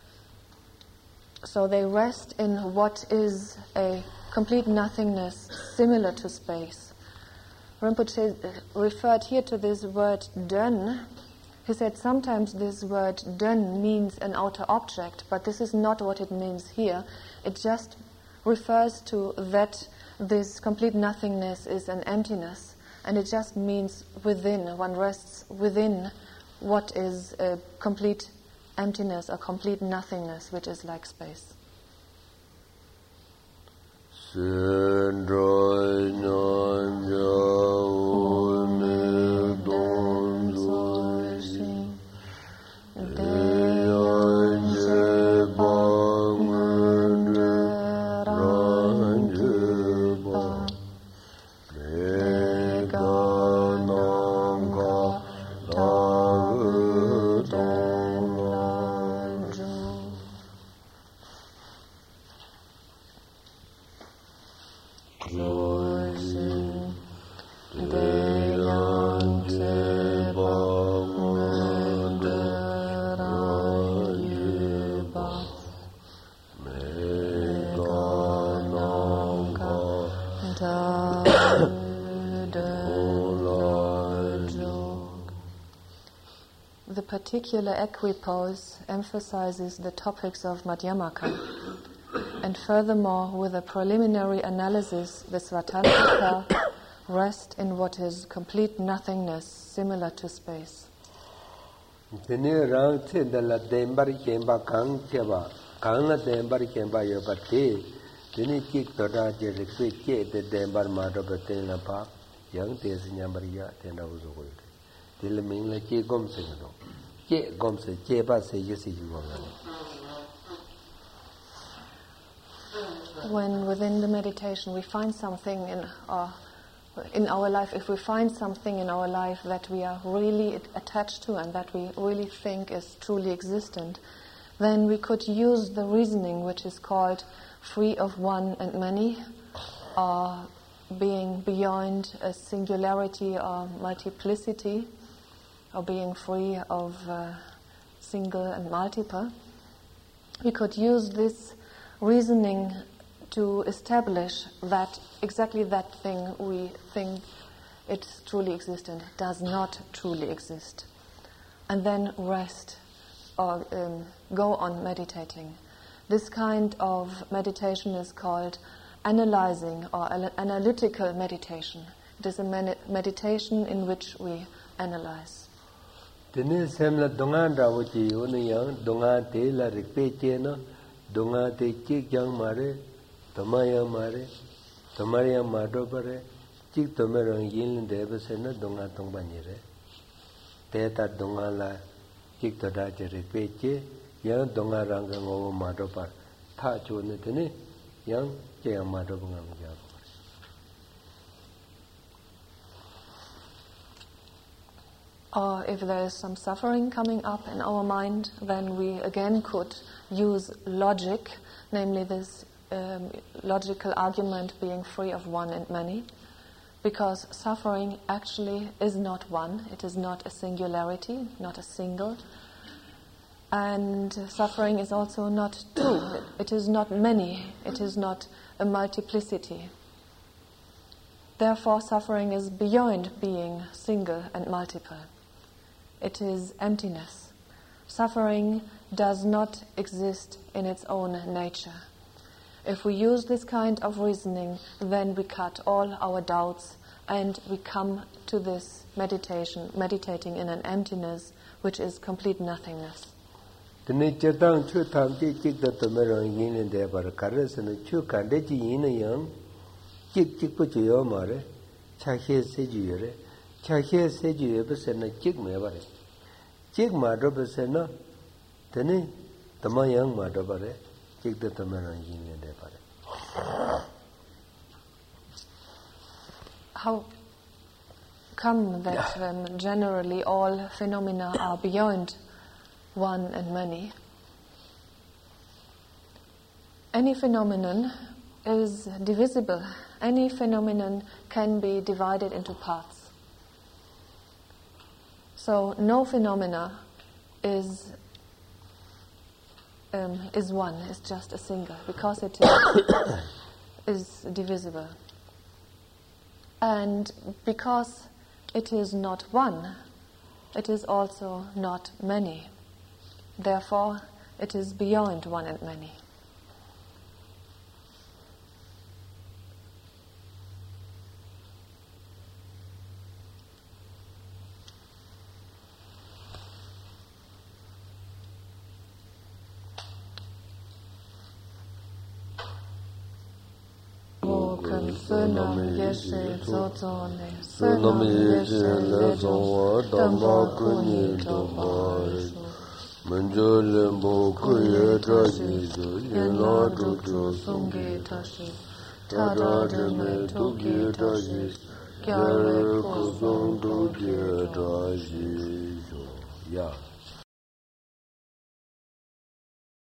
So they rest in what is a complete nothingness similar to space. Rinpoche referred here to this word dön. He said sometimes this word dön means an outer object, but this is not what it means here. It just refers to that this complete nothingness is an emptiness, and it just means within. One rests within what is a complete emptiness, a complete nothingness, which is like space. The particular equipoise emphasizes the topics of Madhyamaka, and furthermore, with a preliminary analysis, the Svatantrika rest in what is complete nothingness, similar to space. When within the meditation we find something in our life, if we find something in our life that we are really attached to and that we really think is truly existent, then we could use the reasoning which is called free of one and many, or being beyond a singularity or multiplicity, or being free of single and multiple. We could use this reasoning to establish that exactly that thing we think it's truly existent does not truly exist, and then rest or go on meditating. This kind of meditation is called analyzing or analytical meditation. It is a meditation in which we analyze. Tomaya mare, Tomaya madobare, Chik Tomerong Yin Devasena, Donga Tombanire, Teta Dongala, Chik Todaje Repeche, Young Donga Rangang over Madobar, Tachu Netene, Young Jay Madobang. Or if there is some suffering coming up in our mind, then we again could use logic, namely this logical argument being free of one and many, because suffering actually is not one, it is not a singularity, not a single, and suffering is also not two, it is not many, it is not a multiplicity. Therefore, suffering is beyond being single and multiple. It is emptiness. Suffering does not exist in its own nature. If we use this kind of reasoning, then we cut all our doubts and we come to this meditation, meditating in an emptiness which is complete nothingness. How come that generally all phenomena are beyond one and many. Any phenomenon is divisible. Any phenomenon can be divided into parts. So no phenomena is one, is just a single, because it is divisible. And because it is not one, it is also not many. Therefore, it is beyond one and many. Sunam yeshe zozone, sunam yeshe lezon, damba kunyi toba, menjo lembo kuye tashi, yena dujo sungi tashi, tada deme tuki tashi, kyare kusung tuki tashi, ya.